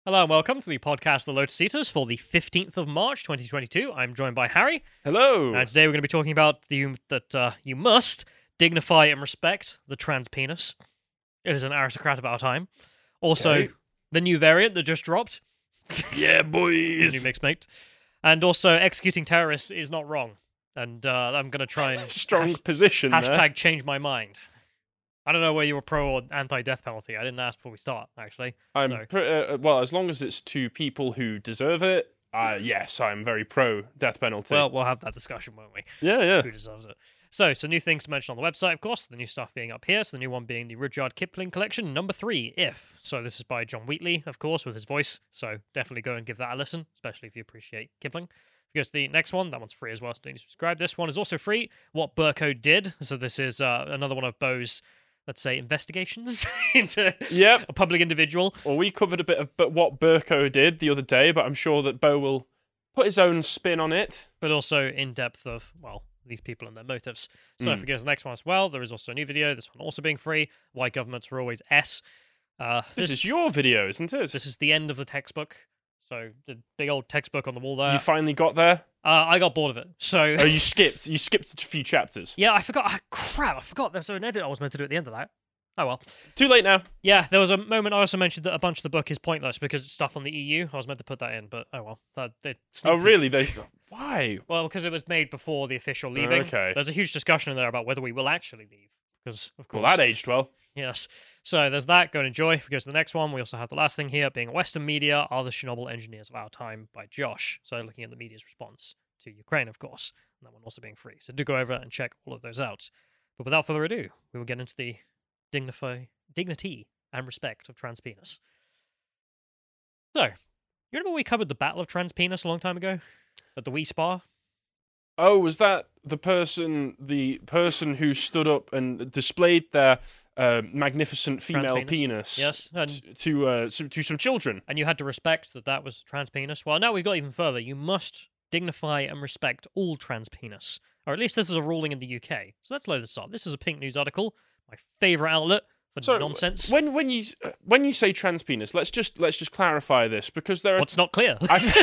Hello and welcome to the podcast The Lotus Eaters for the 15th of March 2022. I'm joined by Harry. Hello. And today we're going to be talking about you must dignify and respect the trans penis. It is an aristocrat of our time. Also, Okay. the new variant that just dropped. Yeah, The boys. new mixed mate. And also, executing terrorists is not wrong. And I'm going to try and Strong position there. hashtag change my mind. I don't know whether you were pro or anti-death penalty. I didn't ask before we start, actually. I'm well, as long as it's to people who deserve it. Yes, I'm very pro death penalty. Well, we'll have that discussion, won't we? yeah. Who deserves it? So new things to mention on the website, of course. The new stuff being up here. So the new one being the Rudyard Kipling collection, number 3, If. So this is by John Wheatley, of course, with his voice. So definitely go and give that a listen, especially if you appreciate Kipling. If you go to the next one, that one's free as well, so don't need to subscribe. This one is also free, What Burko Did. So this is another one of Bo's, let's say, investigations into Yep. a public individual. Well, we covered a bit of what Burko did the other day, but I'm sure that Bo will put his own spin on it. But also in depth of, well, these people and their motives. So if we go to the next one as well, there is also a new video, this one also being free, Why Governments Are Always S. This is your video, isn't it? This is the end of the textbook. So the big old textbook on the wall there. You finally got there? I got bored of it. So Oh, you skipped. You skipped a few chapters. yeah, I forgot. Crap, I forgot there's an edit I was meant to do at the end of that. Oh well. Too late now. Yeah, there was a moment I also mentioned that a bunch of the book is pointless because it's stuff on the EU. I was meant to put that in, but oh well. Oh, really? Why? Well, because it was made before the official leaving. Okay. There's a huge discussion in there about whether we will actually leave. Because, of course. Well, that aged well. Yes. So there's that. Go and enjoy. If we go to the next one, we also have the last thing here being Western media are the Chernobyl engineers of our time by Josh. So looking at the media's response to Ukraine, of course. And that one also being free. So do go over and check all of those out. But without further ado, we will get into the dignity and respect of trans penis. So, you remember we covered the Battle of Trans Penis a long time ago? At the Wii Spa? Oh, was that the person who stood up and displayed their magnificent female Trans penis? Yes. And To some children. you had to respect that was trans penis. Well, now we've got even further. You must dignify and respect all trans penis. Or at least this is a ruling in the UK. So let's load this up. This is a Pink News article, my favourite outlet for nonsense. When you say trans penis, let's just clarify this because there are. What's not clear?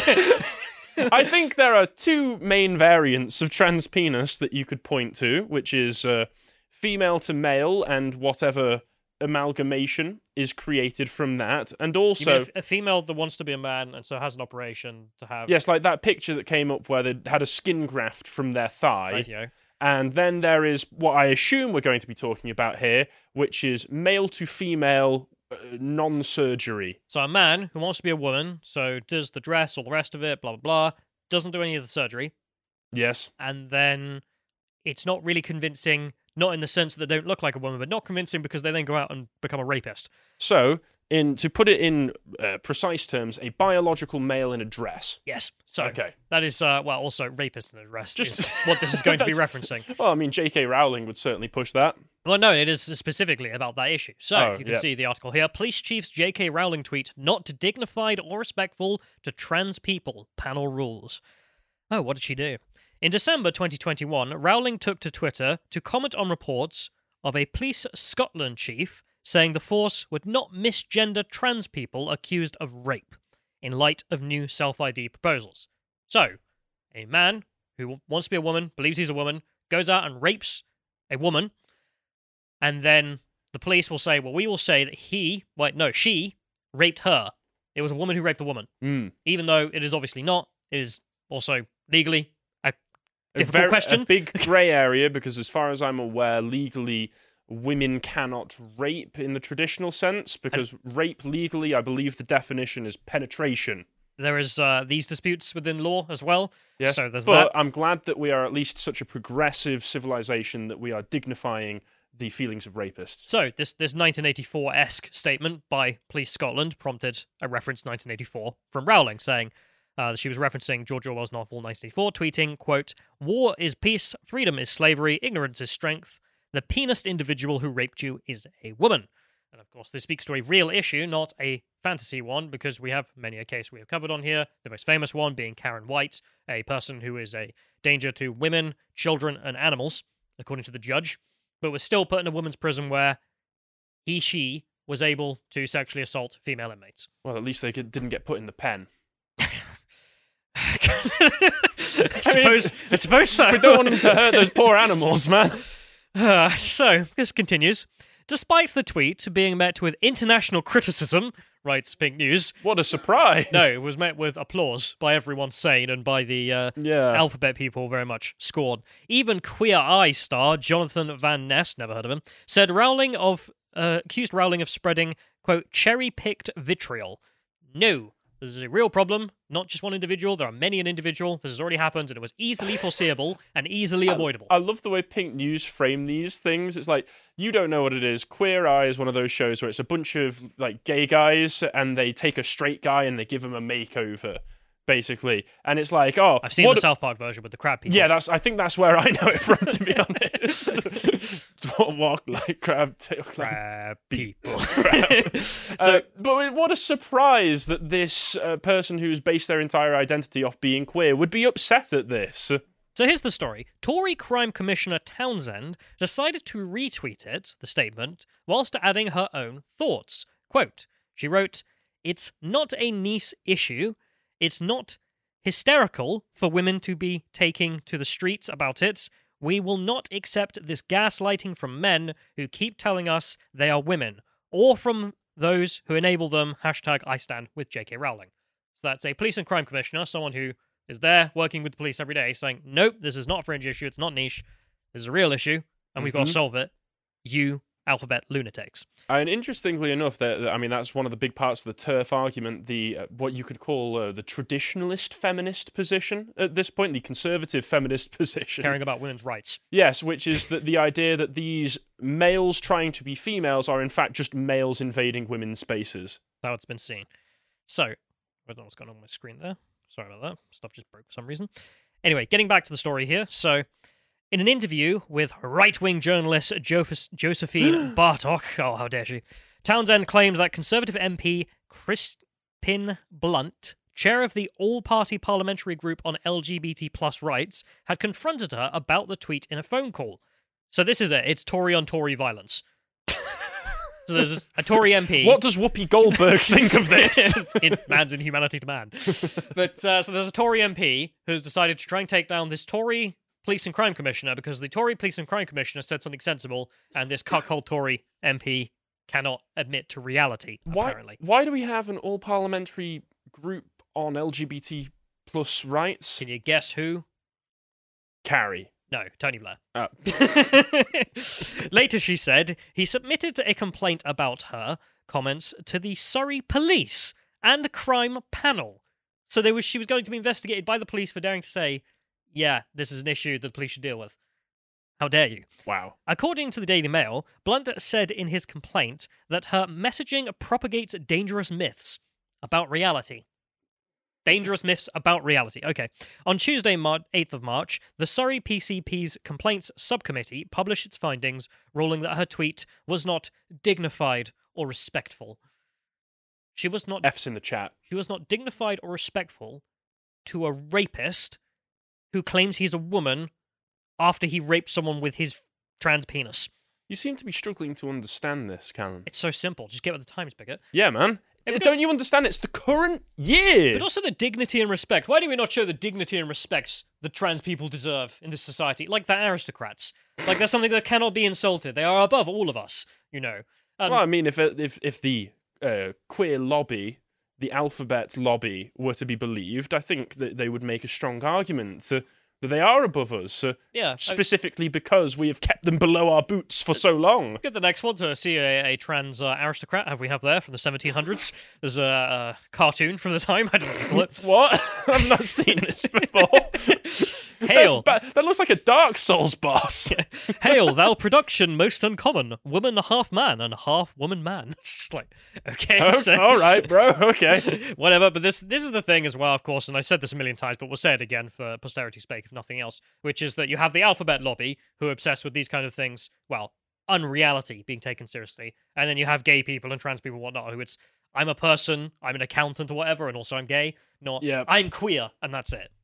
I think there are two main variants of trans penis that you could point to, which is female to male and whatever amalgamation is created from that, and You also mean a female that wants to be a man and so has an operation to have... yes, like that picture that came up where they had a skin graft from their thigh. Radio. And then there is what I assume we're going to be talking about here, which is male to female non-surgery. So a man who wants to be a woman, so does the dress, all the rest of it, blah, blah, blah, doesn't do any of the surgery, Yes. and then it's not really convincing, not in the sense that they don't look like a woman, but not convincing because they then go out and become a rapist. So, to put it in precise terms, a biological male in a dress. Yes. So Okay. that is, also rapist in a dress is what this is going to be referencing. Well, I mean, J.K. Rowling would certainly push that. Well, no, it is specifically about that issue. So Oh, you can yeah. see the article here. Police chief's J.K. Rowling tweet, not dignified or respectful to trans people. Panel rules. Oh, what did she do? In December 2021, Rowling took to Twitter to comment on reports of a Police Scotland chief saying the force would not misgender trans people accused of rape in light of new self-ID proposals. So, a man who wants to be a woman, believes he's a woman, goes out and rapes a woman, and then the police will say, well, we will say that she raped her. It was a woman who raped a woman. Even though it is obviously not, it is also legally a difficult question. A big grey area, because as far as I'm aware, legally, women cannot rape in the traditional sense, because rape legally, I believe the definition is penetration. There is these disputes within law as well. Yes, So there's but that. I'm glad that we are at least such a progressive civilization that we are dignifying the feelings of rapists. So this 1984-esque statement by Police Scotland prompted a reference 1984 from Rowling, saying she was referencing George Orwell's novel 1984, tweeting, quote, "War is peace, freedom is slavery, ignorance is strength. The penised individual who raped you is a woman." And of course, this speaks to a real issue, not a fantasy one, because we have many a case we have covered on here. The most famous one being Karen White, a person who is a danger to women, children, and animals, according to the judge, but was still put in a woman's prison where she was able to sexually assault female inmates. Well, at least they didn't get put in the pen. I suppose so. We don't want them to hurt those poor animals, man. So, this continues. Despite the tweet being met with international criticism, writes Pink News. What a surprise. No, it was met with applause by everyone sane and by the Alphabet people very much scorned. Even Queer Eye star Jonathan Van Ness, never heard of him, said accused Rowling of spreading, quote, cherry-picked vitriol. No, this is a real problem, not just one individual. There are many an individual. This has already happened, and it was easily foreseeable and easily avoidable. I love the way Pink News frame these things. It's like, you don't know what it is. Queer Eye is one of those shows where it's a bunch of like gay guys, and they take a straight guy and they give him a makeover, basically. And it's like, oh, I've seen the South Park version with the crab people. Yeah, I think that's where I know it from, to be honest. Walk like crab, tail crab people. But what a surprise that this person who's based their entire identity off being queer would be upset at this. So here's the story. Tory Crime Commissioner Townsend decided to retweet it, the statement, whilst adding her own thoughts. Quote, she wrote, "It's not a niche issue. It's not hysterical for women to be taking to the streets about it. We will not accept this gaslighting from men who keep telling us they are women, or from those who enable them. Hashtag I stand with J.K. Rowling." So that's a police and crime commissioner, someone who is there working with the police every day, saying, nope, this is not a fringe issue, it's not niche, this is a real issue, and we've got to solve it. You Alphabet lunatics. And interestingly enough, that's one of the big parts of the TERF argument, the what you could call the traditionalist feminist position at this point, the conservative feminist position. Caring about women's rights. Yes, which is that the idea that these males trying to be females are in fact just males invading women's spaces. That's how it's been seen. So, I don't know what's going on my screen there. Sorry about that. Stuff just broke for some reason. Anyway, getting back to the story here. So, in an interview with right-wing journalist Josephine Bartok, oh, how dare she, Townsend claimed that Conservative MP Crispin Blunt, chair of the all-party parliamentary group on LGBT plus rights, had confronted her about the tweet in a phone call. So this is it. It's Tory-on-Tory violence. So there's a Tory MP. What does Whoopi Goldberg think of this? Man's inhumanity to man. But so there's a Tory MP who's decided to try and take down this Tory Police and Crime Commissioner because the Tory Police and Crime Commissioner said something sensible, and this cuckold Tory MP cannot admit to reality, apparently. Why do we have an all-parliamentary group on LGBT plus rights? Can you guess who? Carrie. No, Tony Blair. Oh. Later, she said, he submitted a complaint about her comments to the Surrey Police and Crime Panel. So she was going to be investigated by the police for daring to say, yeah, this is an issue that the police should deal with. How dare you? Wow. According to the Daily Mail, Blunt said in his complaint that her messaging propagates dangerous myths about reality. Dangerous myths about reality. Okay. On Tuesday, 8th of March, the Surrey PCP's Complaints Subcommittee published its findings, ruling that her tweet was not dignified or respectful. She was not... F's in the chat. She was not dignified or respectful to a rapist who claims he's a woman after he raped someone with his trans penis. You seem to be struggling to understand this, Callum. It's so simple. Just get with the times, Bigot. Yeah, man. Don't you understand? It's the current year. But also the dignity and respect. Why do we not show the dignity and respect that trans people deserve in this society? Like they're aristocrats. Like they're something that cannot be insulted. They are above all of us, you know. Well, I mean, if the queer lobby, the Alphabet lobby, were to be believed, I think that they would make a strong argument that they are above us. Specifically because we have kept them below our boots for so long. Get the next one to see a trans aristocrat. We have there from the 1700s. There's a cartoon from the time. I don't know it. What? I've not seen this before. Hail. That looks like a Dark Souls boss. Hail, thou production most uncommon. Woman half man and half woman man. It's like, okay. So, all right, bro. Okay. Whatever. But this is the thing as well, of course, and I said this a million times, but we'll say it again for posterity's sake, if nothing else, which is that you have the Alphabet lobby who are obsessed with these kind of things, well, unreality being taken seriously. And then you have gay people and trans people and whatnot who it's, I'm a person, I'm an accountant or whatever, and also I'm gay. Not, I'm queer, and that's it.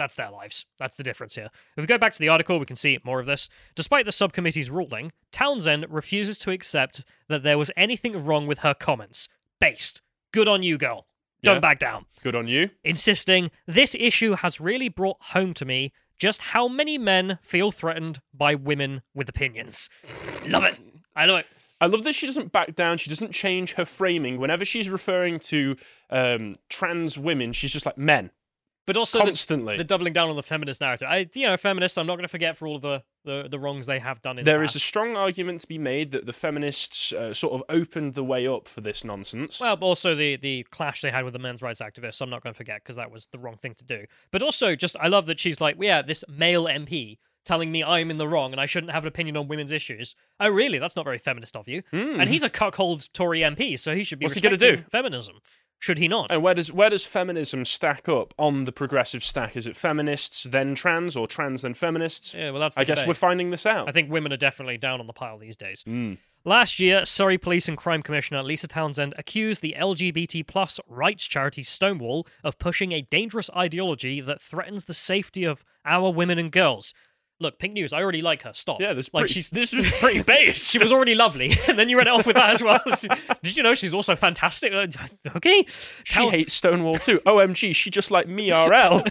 That's their lives. That's the difference here. If we go back to the article, we can see more of this. Despite the subcommittee's ruling, Townsend refuses to accept that there was anything wrong with her comments. Based. Good on you, girl. Don't back down. Good on you. Insisting, this issue has really brought home to me just how many men feel threatened by women with opinions. Love it. I love it. I love that she doesn't back down. She doesn't change her framing. Whenever she's referring to trans women, she's just like men. But also constantly. The doubling down on the feminist narrative. Feminists, I'm not going to forget for all the wrongs they have done in There the is past. a strong argument to be made that the feminists sort of opened the way up for this nonsense. Well, but also the clash they had with the men's rights activists, I'm not going to forget, because that was the wrong thing to do. But also, I love that she's like, this male MP telling me I'm in the wrong and I shouldn't have an opinion on women's issues. Oh, really? That's not very feminist of you. And he's a cuckold Tory MP, so he should be respecting feminism. Should he not? And where does feminism stack up on the progressive stack? Is it feminists then trans, or trans then feminists? Yeah, well, that's I guess we're finding this out. I think women are definitely down on the pile these days. Last year, Surrey Police and Crime Commissioner Lisa Townsend accused the LGBT plus rights charity Stonewall of pushing a dangerous ideology that threatens the safety of our women and girls. Look, Pink News, I already like her. Stop. Yeah, this was pretty based. She was already lovely, and then you read it off with that as well. Did you know she's also fantastic? Okay. She hates Stonewall too. OMG, she just like me RL.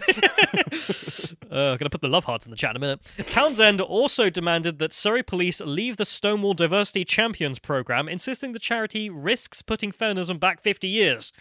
Gonna put the love hearts in the chat in a minute. Townsend also demanded that Surrey Police leave the Stonewall Diversity Champions program, insisting the charity risks putting feminism back 50 years.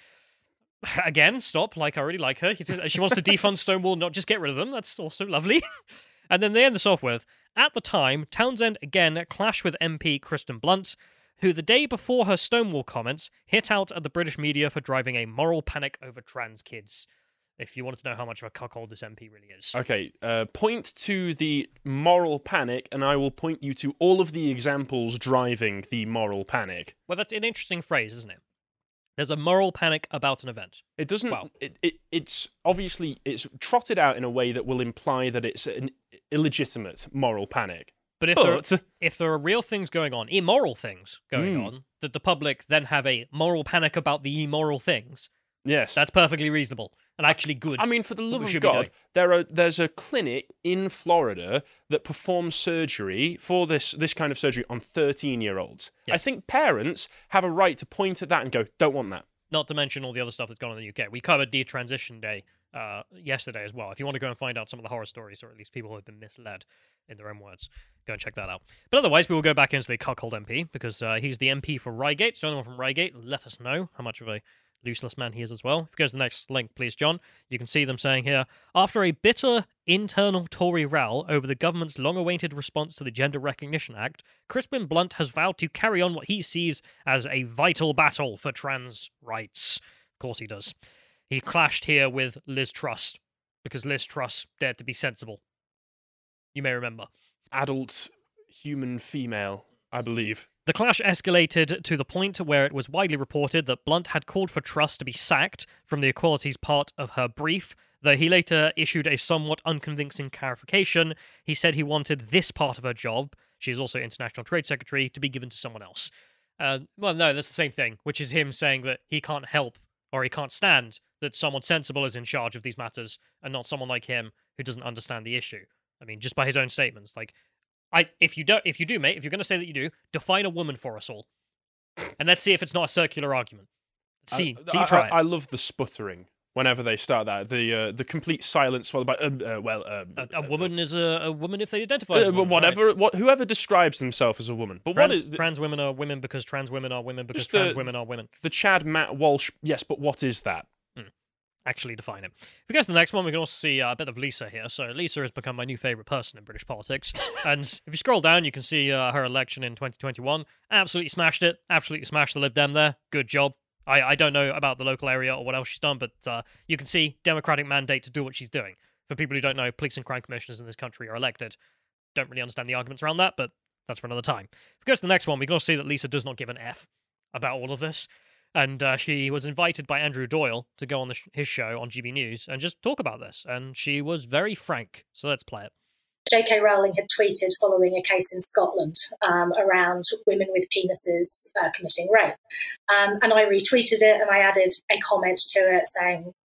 Again, stop. I already like her. She wants to defund Stonewall, not just get rid of them. That's also lovely. And then they end this off with, at the time, Townsend again clashed with MP Kristen Blunt, who the day before her Stonewall comments hit out at the British media for driving a moral panic over trans kids. If you wanted to know how much of a cuckold this MP really is. Okay, point to the moral panic, and I will point you to all of the examples driving the moral panic. Well, that's an interesting phrase, isn't it? There's a moral panic about an event. It doesn't. Well, it's obviously it's trotted out in a way that will imply that it's an illegitimate moral panic. But if there are real things going on, immoral things going on, that the public then have a moral panic about the immoral things, yes, that's perfectly reasonable and actually good. I mean, for the love of God, there's a clinic in Florida that performs surgery for this kind of surgery on 13-year-olds. Yes. I think parents have a right to point at that and go, don't want that. Not to mention all the other stuff that's gone on in the UK. We covered Detransition Day yesterday as well. If you want to go and find out some of the horror stories, or at least people who have been misled in their own words, go and check that out. But otherwise, we will go back into the cuckold MP, because he's the MP for Reigate. So anyone from Reigate, let us know how much of a useless man he is as well. If you go to the next link, please, John, you can see them saying here, after a bitter internal Tory row over the government's long-awaited response to the Gender Recognition Act, Crispin Blunt has vowed to carry on what he sees as a vital battle for trans rights. Of course he does. He clashed here with Liz Truss, because Liz Truss dared to be sensible. You may remember. Adult human female, I believe. The clash escalated to the point where it was widely reported that Blunt had called for Truss to be sacked from the equalities part of her brief, though he later issued a somewhat unconvincing clarification. He said he wanted this part of her job, she is also International Trade Secretary, to be given to someone else. Well, no, that's the same thing, which is him saying that he can't help, or he can't stand, that someone sensible is in charge of these matters, and not someone like him who doesn't understand the issue. I mean, just by his own statements, if you do, mate, if you're going to say that you do, define a woman for us all, and let's see if it's not a circular argument. Try it. I love the sputtering whenever they start that. The complete silence followed by a woman is a woman if they identify as a woman. Whatever, right. Whoever describes themselves as a woman. But trans women are women because trans women are women because trans women are women. The Chad Matt Walsh. Yes, but what is that? Actually define it. If we go to the next one, we can also see a bit of Lisa here. So Lisa has become my new favourite person in British politics. And if you scroll down, you can see her election in 2021. Absolutely smashed it. Absolutely smashed the Lib Dem there. Good job. I don't know about the local area or what else she's done, but you can see Democratic mandate to do what she's doing. For people who don't know, police and crime commissioners in this country are elected. Don't really understand the arguments around that, but that's for another time. If we go to the next one, we can also see that Lisa does not give an F about all of this. And she was invited by Andrew Doyle to go on his show on GB News and just talk about this. And she was very frank. So let's play it. J.K. Rowling had tweeted following a case in Scotland around women with penises committing rape. And I retweeted it and I added a comment to it saying,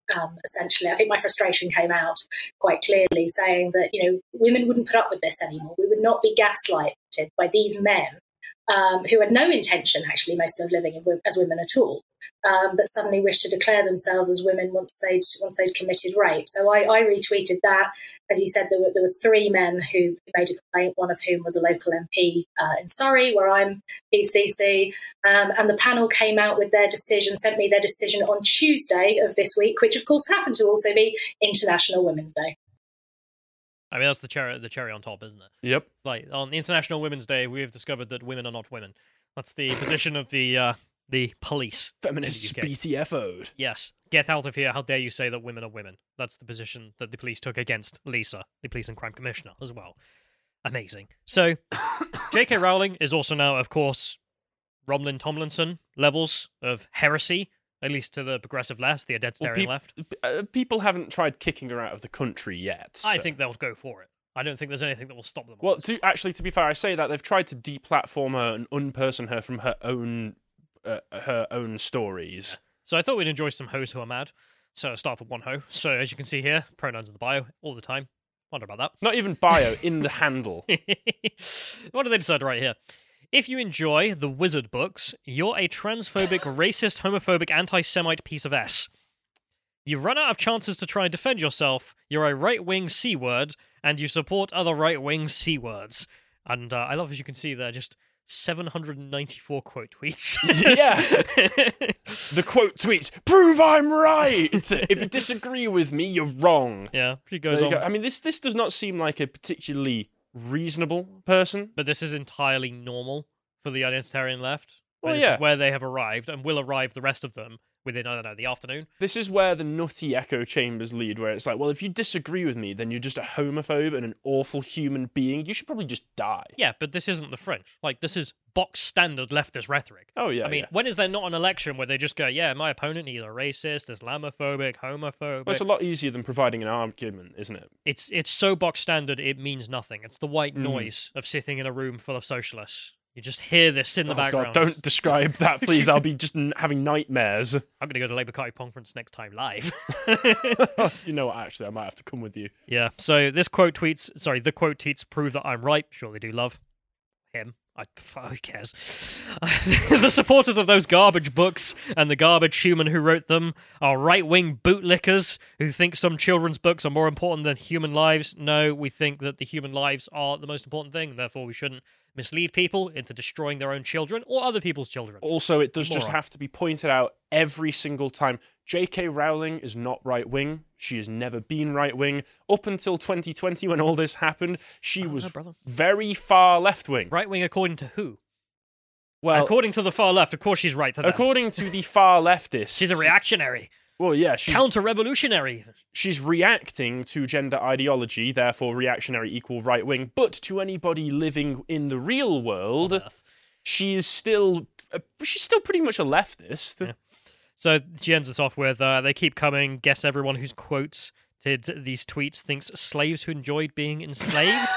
essentially. I think my frustration came out quite clearly, saying that, women wouldn't put up with this anymore. We would not be gaslighted by these men who had no intention, actually, most of them living as women at all, but suddenly wished to declare themselves as women once they'd committed rape. So I retweeted that. As you said, there were 3 men who made a complaint, one of whom was a local MP in Surrey, where I'm PCC, and the panel came out with their decision, sent me their decision on Tuesday of this week, which of course happened to also be International Women's Day. I mean, that's the cherry on top, isn't it? Yep. It's like, on International Women's Day, we have discovered that women are not women. That's the position of the police. Feminists BTFO'd. Yes. Get out of here. How dare you say that women are women? That's the position that the police took against Lisa, the police and crime commissioner, as well. Amazing. So, J.K. Rowling is also now, of course, Romlin Tomlinson levels of heresy, at least to the progressive left, the identitarian left. People haven't tried kicking her out of the country yet. So. I think they'll go for it. I don't think there's anything that will stop them. Well, to be fair, I say that they've tried to deplatform her and unperson her from her own stories. So I thought we'd enjoy some hoes who are mad. So I'll start with one hoe. So as you can see here, pronouns in the bio all the time. Wonder about that. Not even bio, in the handle. What did they decide right here? If you enjoy the Wizard books, you're a transphobic, racist, homophobic, anti-Semite piece of S. You've run out of chances to try and defend yourself, you're a right-wing C-word, and you support other right-wing C-words. And I love, as you can see there, just 794 quote tweets. Yeah. The quote tweets, prove I'm right! If you disagree with me, you're wrong. Yeah, he goes on. I mean, this does not seem like a particularly reasonable person. But this is entirely normal for the identitarian left. Well, this yeah. is where they have arrived and will arrive the rest of them within, I don't know, the afternoon. This is where the nutty echo chambers lead, where it's like, well, if you disagree with me, then you're just a homophobe and an awful human being. You should probably just die. Yeah, but this isn't the French. Like, this is box standard leftist rhetoric. Oh, yeah. I mean, when is there not an election where they just go, yeah, my opponent, he's a racist, Islamophobic, homophobic? Well, it's a lot easier than providing an argument, isn't it? It's so box standard, it means nothing. It's the white noise of sitting in a room full of socialists. You just hear this in the background. God, don't describe that, please. I'll be just having nightmares. I'm going to go to Labour Party conference next time live. You know what, actually, I might have to come with you. Yeah, so the quote tweets prove that I'm right. Sure, they do love him. Who cares? The supporters of those garbage books and the garbage human who wrote them are right-wing bootlickers who think some children's books are more important than human lives. No, we think that the human lives are the most important thing. Therefore, we shouldn't mislead people into destroying their own children or other people's children. Also, it does just have to be pointed out every single time. J.K. Rowling is not right-wing. She has never been right-wing. Up until 2020, when all this happened, she was very far left-wing. Right-wing according to who? Well, according to the far left, of course she's right to that. According to the far leftists. She's a reactionary. Well, yeah. Counter-revolutionary. She's reacting to gender ideology, therefore reactionary equal right-wing. But to anybody living in the real world, she's still pretty much a leftist. Yeah. So she ends this off with, they keep coming, guess everyone whose quotes did these tweets thinks slaves who enjoyed being enslaved?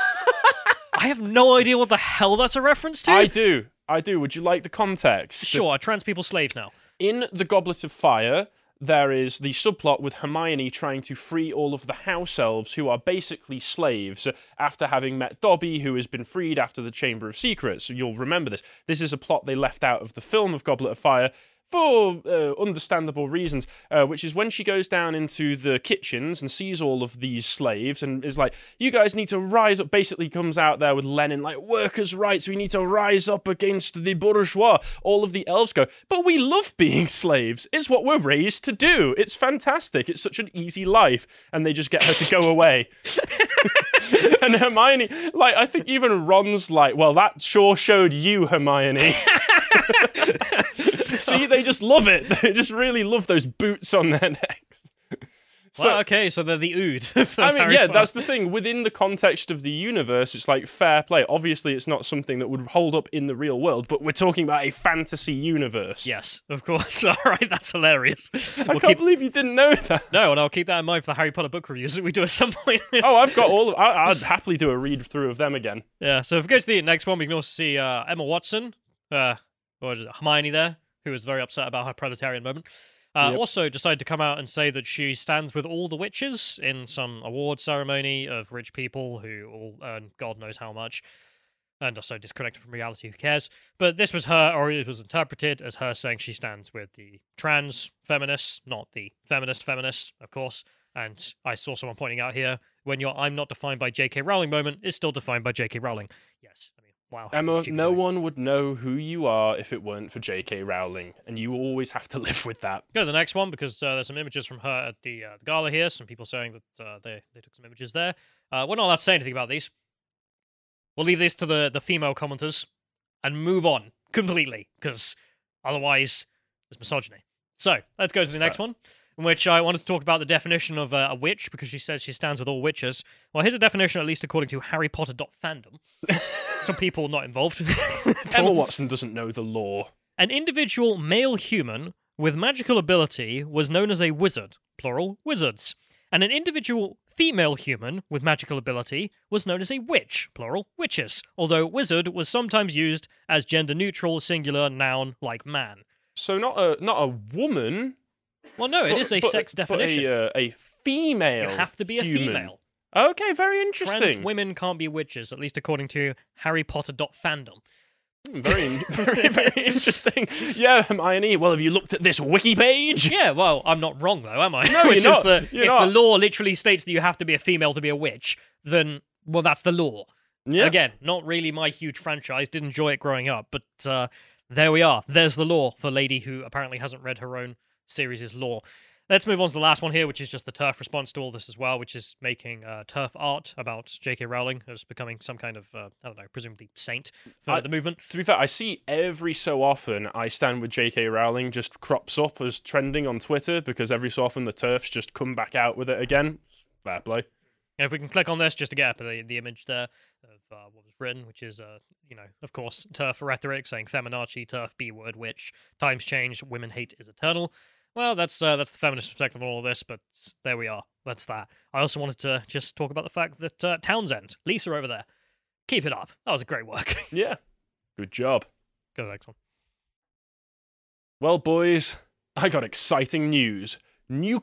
I have no idea what the hell that's a reference to. I do. Would you like the context? Sure, are trans people slaves now? In The Goblet of Fire, there is the subplot with Hermione trying to free all of the house elves who are basically slaves after having met Dobby, who has been freed after the Chamber of Secrets. So you'll remember this. This is a plot they left out of the film of Goblet of Fire for understandable reasons, which is when she goes down into the kitchens and sees all of these slaves and is like, you guys need to rise up, basically comes out there with Lenin, like, workers' rights, we need to rise up against the bourgeois. All of the elves go, but we love being slaves. It's what we're raised to do. It's fantastic. It's such an easy life. And they just get her to go away. And Hermione, like, I think even Ron's like, well, that sure showed you, Hermione. See, they just love it. They just really love those boots on their necks. So they're the Ood. I mean, yeah, that's the thing. Within the context of the universe, it's like fair play. Obviously, it's not something that would hold up in the real world, but we're talking about a fantasy universe. Yes, of course. All right, that's hilarious. I can't believe you didn't know that. No, and I'll keep that in mind for the Harry Potter book reviews that we do at some point. Oh, I've got all of... I'd happily do a read-through of them again. Yeah, so if we go to the next one, we can also see Emma Watson, Hermione there, who was very upset about her proletarian moment. Also decided to come out and say that she stands with all the witches in some award ceremony of rich people who all earn God knows how much and are so disconnected from reality, who cares? But this was her, or it was interpreted as her saying she stands with the trans feminists, not the feminists, of course. And I saw someone pointing out here, when your I'm not defined by J.K. Rowling moment is still defined by J.K. Rowling. Yes, I mean, wow. Emma, no one would know who you are if it weren't for J.K. Rowling, and you always have to live with that. Go to the next one, because there's some images from her at the gala here, some people saying that they took some images there. We're not allowed to say anything about these. We'll leave this to the female commenters and move on completely, because otherwise there's misogyny. So, let's go to the next one, in which I wanted to talk about the definition of a witch, because she says she stands with all witches. Well, here's a definition, at least according to HarryPotter.fandom. Some people not involved. Emma Watson doesn't know the law. An individual male human with magical ability was known as a wizard, plural, wizards. And an individual female human with magical ability was known as a witch, plural, witches, although wizard was sometimes used as gender-neutral, singular noun like man. So not a woman. Well, no, it is a sex definition. A female. You have to be a human. female. Okay, very interesting. Trans women can't be witches, at least according to HarryPotter.fandom. Very interesting. Yeah, Hermione. Well, have you looked at this wiki page? Yeah, well, I'm not wrong, though, am I? No, you're not. If the law literally states that you have to be a female to be a witch, then, well, that's the law. Yeah. Again, not really my huge franchise. Did enjoy it growing up, but there we are. There's the law for a lady who apparently hasn't read her own series' law. Let's move on to the last one here, which is just the TERF response to all this as well, which is making TERF art about J.K. Rowling as becoming some kind of, I don't know, presumably saint for the movement. To be fair, I see every so often I stand with J.K. Rowling just crops up as trending on Twitter, because every so often the TERFs just come back out with it again. Fair play. And if we can click on this just to get up the image there of what was written, which is, of course, TERF rhetoric saying feminazi, TERF, B-word, witch, times change, women hate is eternal. Well, that's the feminist perspective on all of this, but there we are. That's that. I also wanted to just talk about the fact that Townsend, Lisa over there, keep it up. That was great work. Yeah. Good job. Go to the next one. Well, boys, I got exciting news. New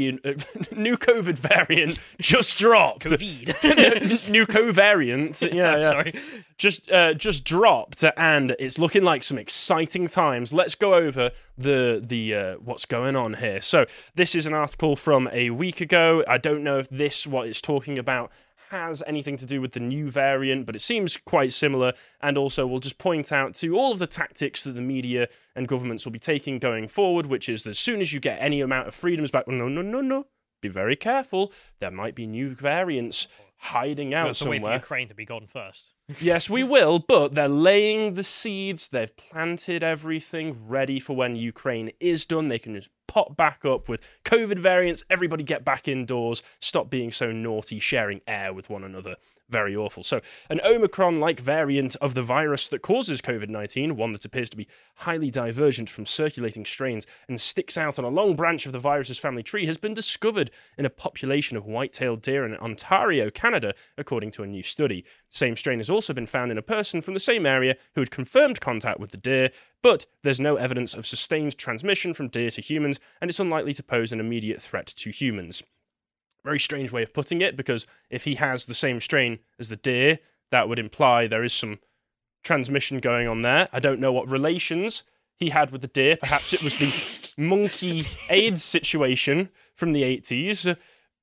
COVID variant just dropped. COVID. New covariant. Yeah. Sorry. Just dropped, and it's looking like some exciting times. Let's go over the what's going on here. So this is an article from a week ago. I don't know if what it's talking about has anything to do with the new variant, but it seems quite similar. And also, we'll just point out to all of the tactics that the media and governments will be taking going forward, which is that as soon as you get any amount of freedoms back, no, be very careful. There might be new variants hiding out somewhere. Wait for Ukraine to be gone first. Yes, we will, but they're laying the seeds. They've planted everything ready for when Ukraine is done. They can just pop back up with COVID variants. Everybody get back indoors. Stop being so naughty, sharing air with one another. Very awful. So, an Omicron-like variant of the virus that causes COVID-19, one that appears to be highly divergent from circulating strains and sticks out on a long branch of the virus's family tree, has been discovered in a population of white-tailed deer in Ontario, Canada, according to a new study. The same strain has also been found in a person from the same area who had confirmed contact with the deer, but there's no evidence of sustained transmission from deer to humans, and it's unlikely to pose an immediate threat to humans. Very strange way of putting it, because if he has the same strain as the deer, that would imply there is some transmission going on there. I don't know what relations he had with the deer. Perhaps it was the monkey AIDS situation from the 80s,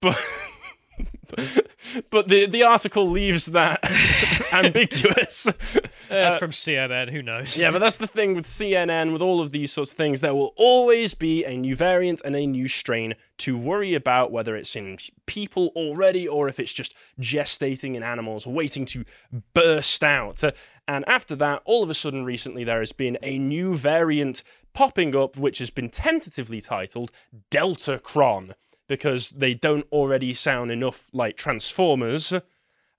but the article leaves that ambiguous. That's from CNN, who knows? Yeah, but that's the thing with CNN, with all of these sorts of things. There will always be a new variant and a new strain to worry about, whether it's in people already or if it's just gestating in animals, waiting to burst out. And after that, all of a sudden recently, there has been a new variant popping up, which has been tentatively titled Deltacron, because they don't already sound enough like Transformers.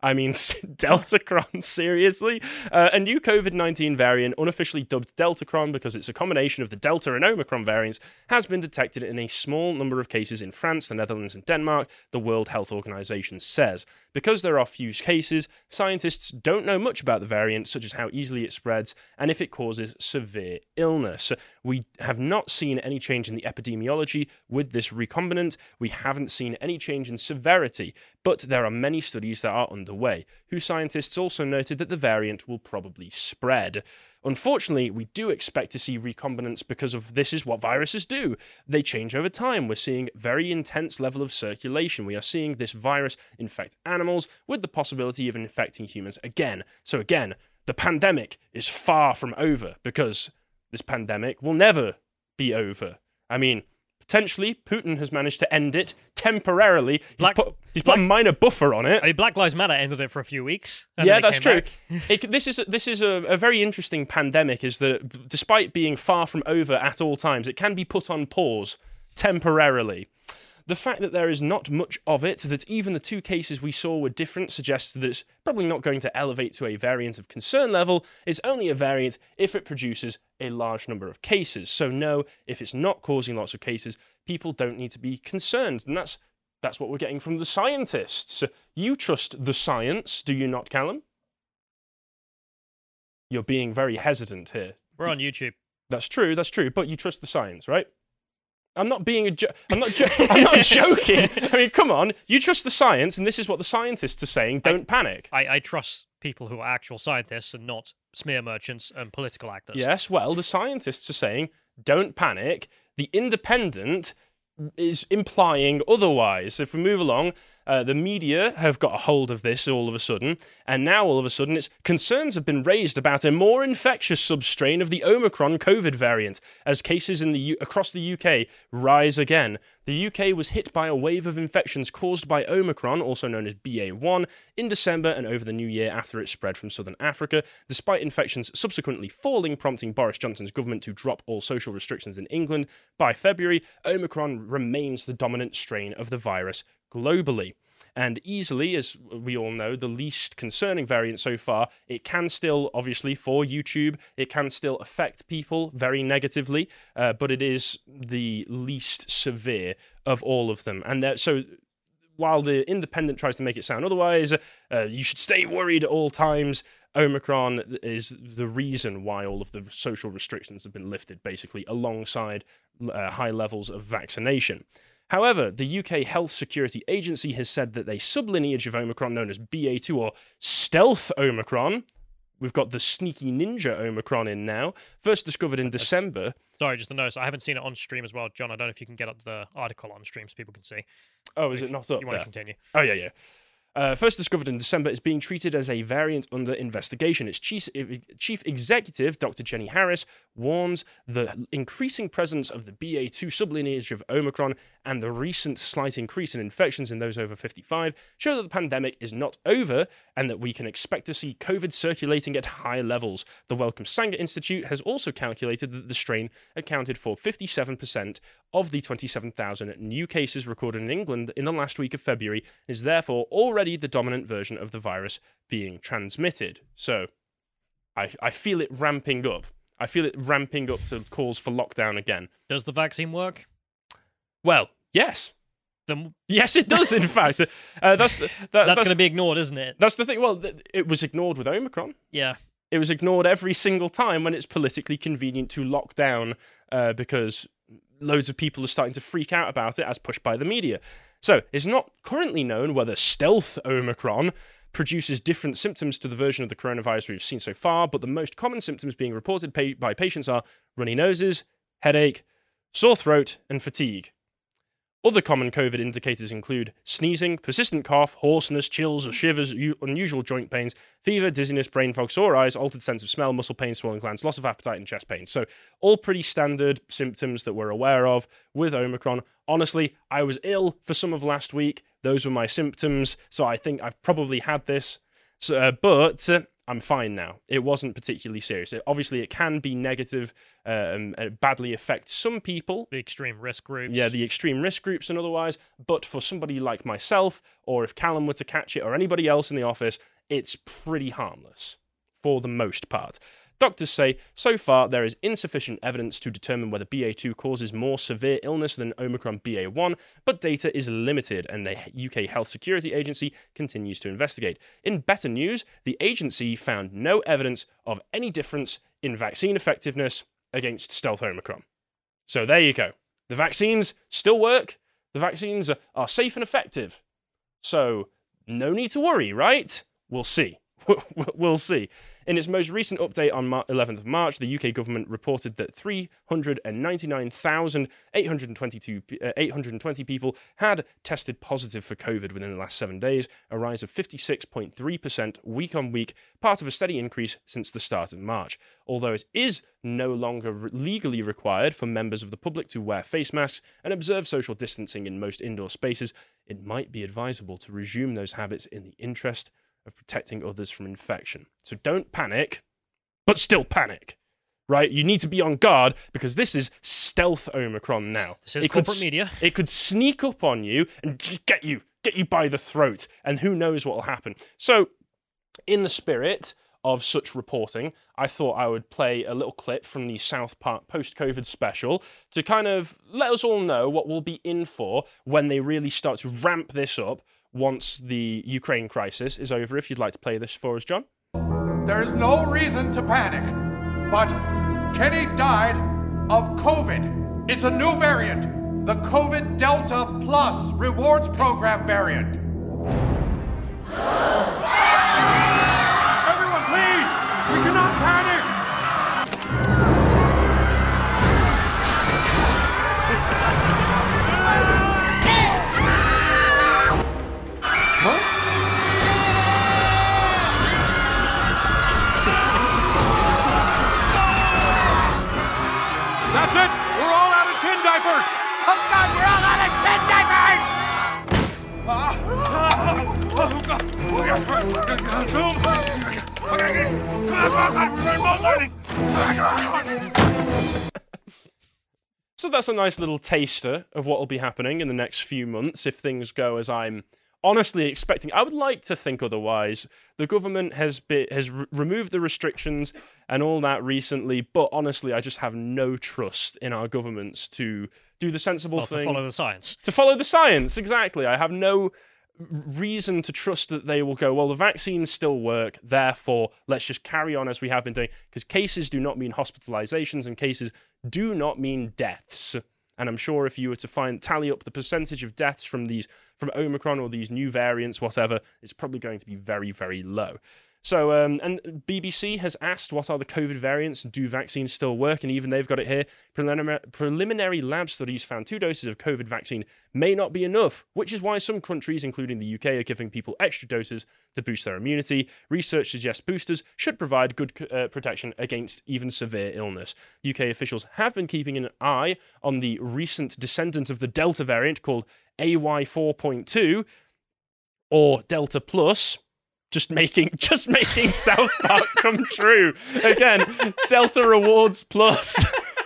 I mean, Deltacron, seriously? A new COVID-19 variant, unofficially dubbed Deltacron because it's a combination of the Delta and Omicron variants, has been detected in a small number of cases in France, the Netherlands, and Denmark, the World Health Organization says. Because there are few cases, scientists don't know much about the variant, such as how easily it spreads and if it causes severe illness. We have not seen any change in the epidemiology with this recombinant. We haven't seen any change in severity, but there are many studies that are underway, whose scientists also noted that the variant will probably spread. Unfortunately, we do expect to see recombinants because of this is what viruses do. They change over time. We're seeing very intense level of circulation. We are seeing this virus infect animals with the possibility of infecting humans again. So again, the pandemic is far from over because this pandemic will never be over. I mean, potentially, Putin has managed to end it temporarily. He's put a minor buffer on it. I mean, Black Lives Matter ended it for a few weeks. Yeah, that's true. This is a very interesting pandemic, is that despite being far from over at all times, it can be put on pause temporarily. The fact that there is not much of it, that even the 2 cases we saw were different, suggests that it's probably not going to elevate to a variant of concern level. It's only a variant if it produces a large number of cases. So no, if it's not causing lots of cases, people don't need to be concerned. And that's what we're getting from the scientists. You trust the science, do you not, Callum? You're being very hesitant here. We're on YouTube. That's true, but you trust the science, right? I'm not being I'm not joking. I mean, come on. You trust the science, and this is what the scientists are saying. Don't panic. I trust people who are actual scientists and not smear merchants and political actors. Yes, well, the scientists are saying, don't panic. The Independent is implying otherwise. If we move along, the media have got a hold of this all of a sudden, and now all of a sudden concerns have been raised about a more infectious substrain of the Omicron COVID variant as cases across the UK rise again. The UK was hit by a wave of infections caused by Omicron, also known as BA1, in December and over the new year after it spread from southern Africa, despite infections subsequently falling, prompting Boris Johnson's government to drop all social restrictions in England. By February, Omicron remains the dominant strain of the virus globally. And easily, as we all know, the least concerning variant so far, it can still, obviously, for YouTube, it can still affect people very negatively, but it is the least severe of all of them. And so while the Independent tries to make it sound otherwise, you should stay worried at all times. Omicron is the reason why all of the social restrictions have been lifted, basically, alongside high levels of vaccination. However, the UK Health Security Agency has said that a sublineage of Omicron known as BA2 or stealth Omicron, we've got the sneaky ninja Omicron in now, first discovered in December. Sorry, just a notice, I haven't seen it on stream as well. John, I don't know if you can get up the article on stream so people can see. Oh, is it not up you there? Want to continue? Oh, yeah. First discovered in December, is being treated as a variant under investigation. Its chief executive, Dr. Jenny Harris, warns the increasing presence of the BA2 sublineage of Omicron and the recent slight increase in infections in those over 55 show that the pandemic is not over and that we can expect to see COVID circulating at high levels. The Wellcome Sanger Institute has also calculated that the strain accounted for 57% of the 27,000 new cases recorded in England in the last week of February, and is therefore already the dominant version of the virus being transmitted. So, I feel it ramping up. I feel it ramping up to calls for lockdown again. Does the vaccine work? Well, yes. Then Yes, it does, in fact. That's going to be ignored, isn't it? That's the thing. Well, it was ignored with Omicron. Yeah. It was ignored every single time when it's politically convenient to lock down because loads of people are starting to freak out about it as pushed by the media. So, it's not currently known whether stealth Omicron produces different symptoms to the version of the coronavirus we've seen so far, but the most common symptoms being reported by patients are runny noses, headache, sore throat, and fatigue. Other common COVID indicators include sneezing, persistent cough, hoarseness, chills or shivers, unusual joint pains, fever, dizziness, brain fog, sore eyes, altered sense of smell, muscle pain, swollen glands, loss of appetite, and chest pain. So all pretty standard symptoms that we're aware of with Omicron. Honestly, I was ill for some of last week. Those were my symptoms, so I think I've probably had this. So, but I'm fine now. It wasn't particularly serious. Obviously, it can be negative and badly affect some people. The extreme risk groups. Yeah, the extreme risk groups and otherwise. But for somebody like myself, or if Callum were to catch it, or anybody else in the office, it's pretty harmless for the most part. Doctors say, so far, there is insufficient evidence to determine whether BA2 causes more severe illness than Omicron BA1, but data is limited, and the UK Health Security Agency continues to investigate. In better news, the agency found no evidence of any difference in vaccine effectiveness against stealth Omicron. So there you go. The vaccines still work. The vaccines are safe and effective. So no need to worry, right? We'll see. We'll see. In its most recent update on 11th of March, the UK government reported that 399,820 people had tested positive for COVID within the last 7 days, a rise of 56.3% week on week, part of a steady increase since the start of March. Although it is no longer legally required for members of the public to wear face masks and observe social distancing in most indoor spaces, it might be advisable to resume those habits in the interest of protecting others from infection. So don't panic, but still panic, right? You need to be on guard because this is stealth Omicron now. This is corporate media. It could sneak up on you and just get you by the throat, and who knows what will happen. So, in the spirit of such reporting, I thought I would play a little clip from the South Park post-COVID special to kind of let us all know what we'll be in for when they really start to ramp this up once the Ukraine crisis is over. If you'd like to play this for us, John. There is no reason to panic, but Kenny died of COVID. It's a new variant, the COVID Delta Plus rewards program variant. Everyone, please! We cannot panic! That's it! We're all out of tin diapers! Oh God, we're all out of tin diapers! So that's a nice little taster of what will be happening in the next few months if things go as I'm honestly expecting. I would like to think otherwise. The government has removed the restrictions and all that recently, but honestly, I just have no trust in our governments to do the sensible thing. To follow the science. To follow the science, exactly. I have no reason to trust that they will go, well, the vaccines still work, therefore, let's just carry on as we have been doing, because cases do not mean hospitalizations, and cases do not mean deaths. And I'm sure if you were to tally up the percentage of deaths from Omicron or these new variants, whatever, it's probably going to be very, very low. So, and BBC has asked what are the COVID variants, do vaccines still work? And even they've got it here. Preliminary lab studies found 2 doses of COVID vaccine may not be enough, which is why some countries, including the UK, are giving people extra doses to boost their immunity. Research suggests boosters should provide good protection against even severe illness. UK officials have been keeping an eye on the recent descendant of the Delta variant called AY4.2 or Delta Plus. Just making South Park come true. Again, Delta Rewards Plus.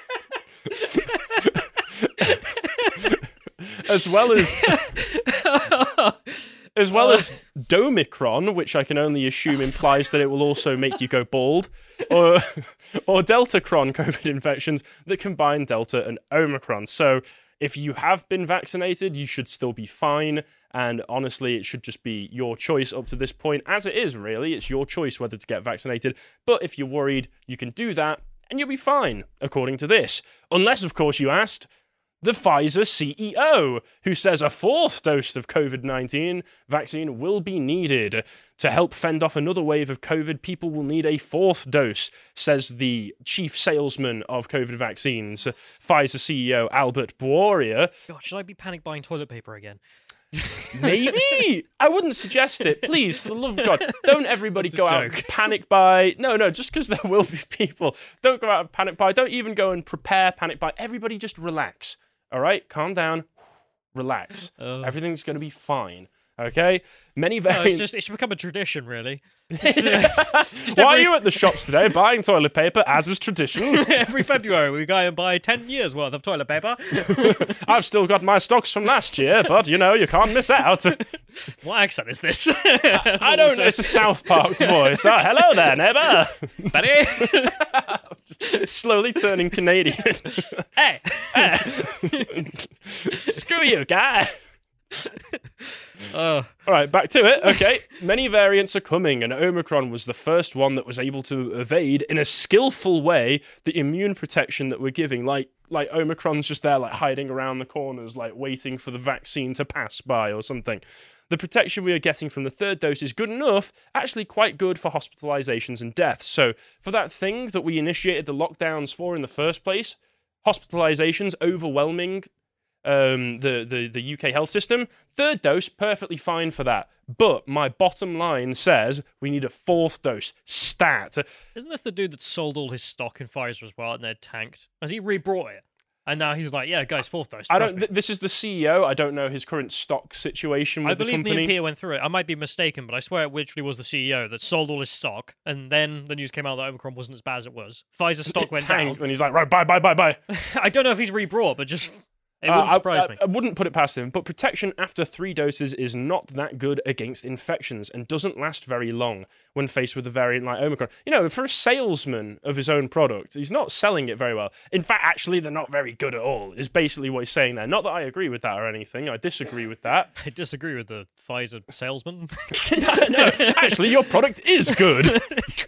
as well as Domicron, which I can only assume implies that it will also make you go bald, or Deltacron COVID infections that combine Delta and Omicron. So if you have been vaccinated, you should still be fine. And honestly, it should just be your choice up to this point, as it is, really. It's your choice whether to get vaccinated. But if you're worried, you can do that, and you'll be fine, according to this. Unless, of course, you asked the Pfizer CEO, who says a 4th dose of COVID-19 vaccine will be needed. To help fend off another wave of COVID, people will need a 4th dose, says the chief salesman of COVID vaccines, Pfizer CEO Albert Bourla. God, should I be panic buying toilet paper again? Maybe. I wouldn't suggest it. Please, for the love of God, don't everybody go out and panic buy. No, just because there will be people. Don't go out and panic buy. Don't even go and prepare panic buy. Everybody just relax. All right? Calm down. Relax. Everything's going to be fine. Okay, many No, variants. it should become a tradition, really. Why are you at the shops today buying toilet paper as is tradition? Every February, we go and buy 10 years worth of toilet paper. I've still got my stocks from last year, but you can't miss out. What accent is this? I don't know. It's a South Park voice. Oh, hello there, neighbour. Betty. Slowly turning Canadian. Hey. Screw you, guy. Oh. All right, back to it. Okay, many variants are coming, and Omicron was the first one that was able to evade in a skillful way the immune protection that we're giving. Like Omicron's just there, like hiding around the corners, like waiting for the vaccine to pass by or something. The protection we are getting from the third dose is good enough, actually quite good for hospitalizations and deaths. So for that thing that we initiated the lockdowns for in the first place, hospitalizations overwhelming the UK health system, third dose, perfectly fine for that. But my bottom line says we need a fourth dose, stat. Isn't this the dude that sold all his stock in Pfizer as well and they're tanked? Has he rebrought it? And now he's like, yeah, guys, fourth dose. This is the CEO. I don't know his current stock situation with the company. I believe me and Peter went through it. I might be mistaken, but I swear it literally was the CEO that sold all his stock, and then the news came out that Omicron wasn't as bad as it was. Pfizer's stock went down. And he's like, right, bye. I don't know if he's rebrought, but just... It wouldn't surprise me. I wouldn't put it past him, but protection after 3 doses is not that good against infections and doesn't last very long when faced with a variant like Omicron. For a salesman of his own product, he's not selling it very well. In fact, actually, they're not very good at all, is basically what he's saying there. Not that I agree with that or anything. I disagree with that. I disagree with the Pfizer salesman. No, actually, your product is good.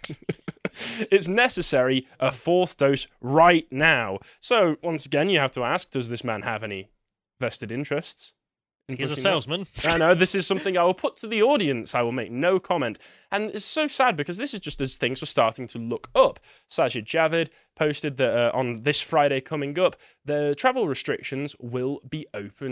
It's necessary a fourth dose right now. So, once again, you have to ask, does this man have any vested interests? He's a salesman. I know, this is something I will put to the audience. I will make no comment. And it's so sad because this is just as things were starting to look up. Sajid Javid posted that on this Friday coming up, the travel restrictions will be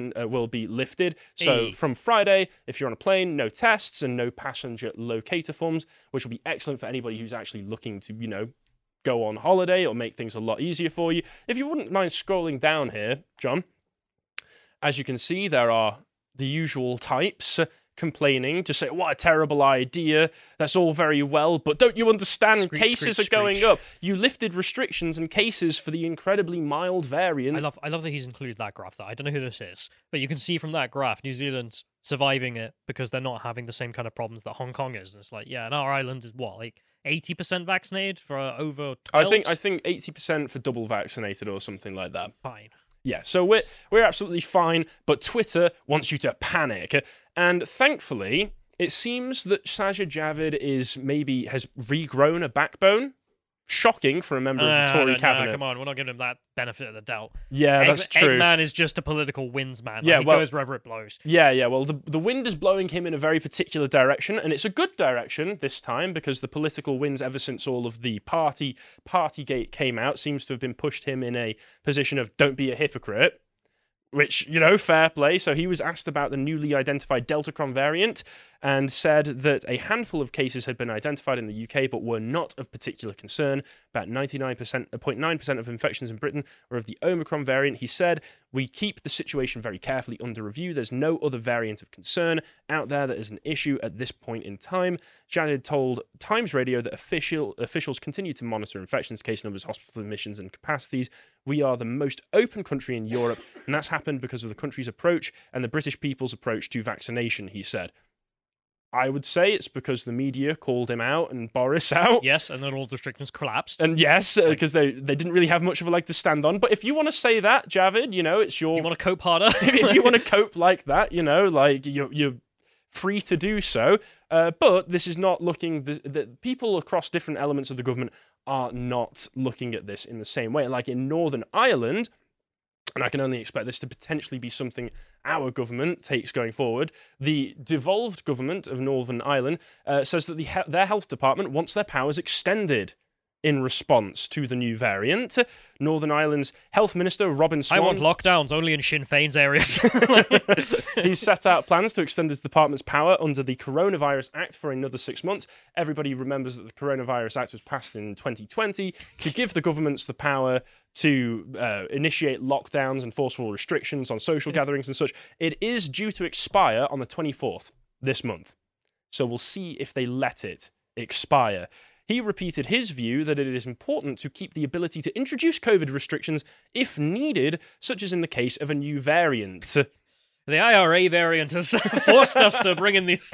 lifted. So from Friday, if you're on a plane, no tests and no passenger locator forms, which will be excellent for anybody who's actually looking to, go on holiday or make things a lot easier for you. If you wouldn't mind scrolling down here, John, as you can see, there are the usual types complaining, just say, what a terrible idea, that's all very well, but don't you understand, cases are going up. You lifted restrictions and cases for the incredibly mild variant. I love that he's included that graph, though. I don't know who this is, but you can see from that graph, New Zealand's surviving it because they're not having the same kind of problems that Hong Kong is. And it's like, yeah, and our island is what, like 80% vaccinated for over 12? I think 80% for double vaccinated or something like that. Fine. Yeah, so we're absolutely fine, but Twitter wants you to panic. And thankfully, it seems that Sajid Javid has regrown a backbone. Shocking for a member of the Tory cabinet. No, come on, we're not giving him that benefit of the doubt. Yeah, that's true. Eggman is just a political winds man. Yeah, he goes wherever it blows. Yeah. Well, the wind is blowing him in a very particular direction, and it's a good direction this time because the political winds, ever since all of the Partygate came out, seems to have been pushed him in a position of don't be a hypocrite. Which, fair play. So he was asked about the newly identified Deltacron variant and said that a handful of cases had been identified in the UK but were not of particular concern. About 0.9% of infections in Britain were of the Omicron variant. He said, we keep the situation very carefully under review. There's no other variant of concern out there that is an issue at this point in time. Javid told Times Radio that officials continue to monitor infections, case numbers, hospital admissions and capacities. We are the most open country in Europe, and that's happened because of the country's approach and the British people's approach to vaccination, he said. I would say it's because the media called him out and Boris out. Yes, and then all the restrictions collapsed. And yes, because they didn't really have much of a leg to stand on. But if you want to say that, Javid, it's your... You want to cope harder? If you want to cope like that, like you're free to do so. But this is not looking... The people across different elements of the government are not looking at this in the same way. Like in Northern Ireland... And I can only expect this to potentially be something our government takes going forward. The devolved government of Northern Ireland says that their health department wants their powers extended in response to the new variant. Northern Ireland's Health Minister, Robin Swan... I want lockdowns only in Sinn Féin's areas. He set out plans to extend his department's power under the Coronavirus Act for another 6 months. Everybody remembers that the Coronavirus Act was passed in 2020 to give the governments the power to initiate lockdowns and forceful restrictions on social gatherings and such. It is due to expire on the 24th this month. So we'll see if they let it expire. He repeated his view that it is important to keep the ability to introduce COVID restrictions if needed, such as in the case of a new variant. The IRA variant has forced us to bring in these...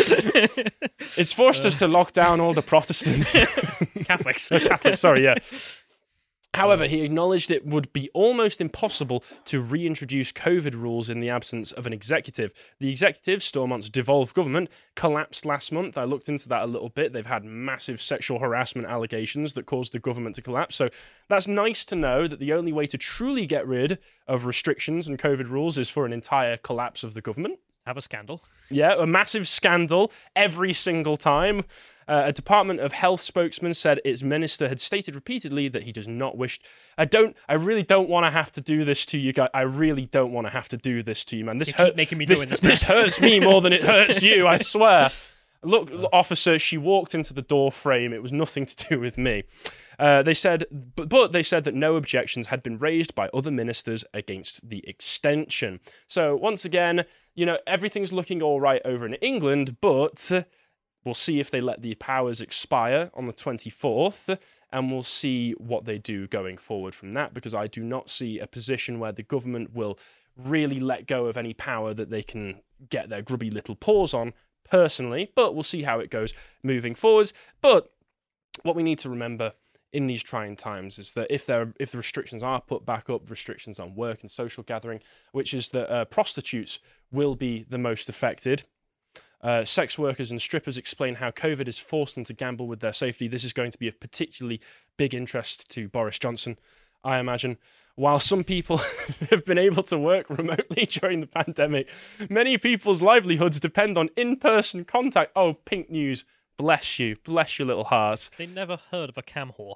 It's forced us to lock down all the Protestants. Catholics. Catholics, sorry, yeah. However, he acknowledged it would be almost impossible to reintroduce COVID rules in the absence of an executive. The executive, Stormont's devolved government, collapsed last month. I looked into that a little bit. They've had massive sexual harassment allegations that caused the government to collapse. So that's nice to know that the only way to truly get rid of restrictions and COVID rules is for an entire collapse of the government. Have a scandal. Yeah, a massive scandal every single time. A Department of Health spokesman said its minister had stated repeatedly that he does not wish... I really don't want to have to do this to you guys. I really don't want to have to do this to you, man. You keep making me doing this. This hurts me more than it hurts you, I swear. Look, officer, she walked into the door frame. It was nothing to do with me. They said that no objections had been raised by other ministers against the extension. So once again, everything's looking all right over in England, but we'll see if they let the powers expire on the 24th, and we'll see what they do going forward from that, because I do not see a position where the government will really let go of any power that they can get their grubby little paws on, personally, but we'll see how it goes moving forwards. But what we need to remember in these trying times is that if the restrictions are put back up, restrictions on work and social gathering, which is that prostitutes will be the most affected. Sex workers and strippers explain how COVID has forced them to gamble with their safety. This is going to be of particularly big interest to Boris Johnson, I imagine. While some people have been able to work remotely during the pandemic, many people's livelihoods depend on in-person contact. Oh, Pink News, bless you. Bless your little heart. They never heard of a cam whore.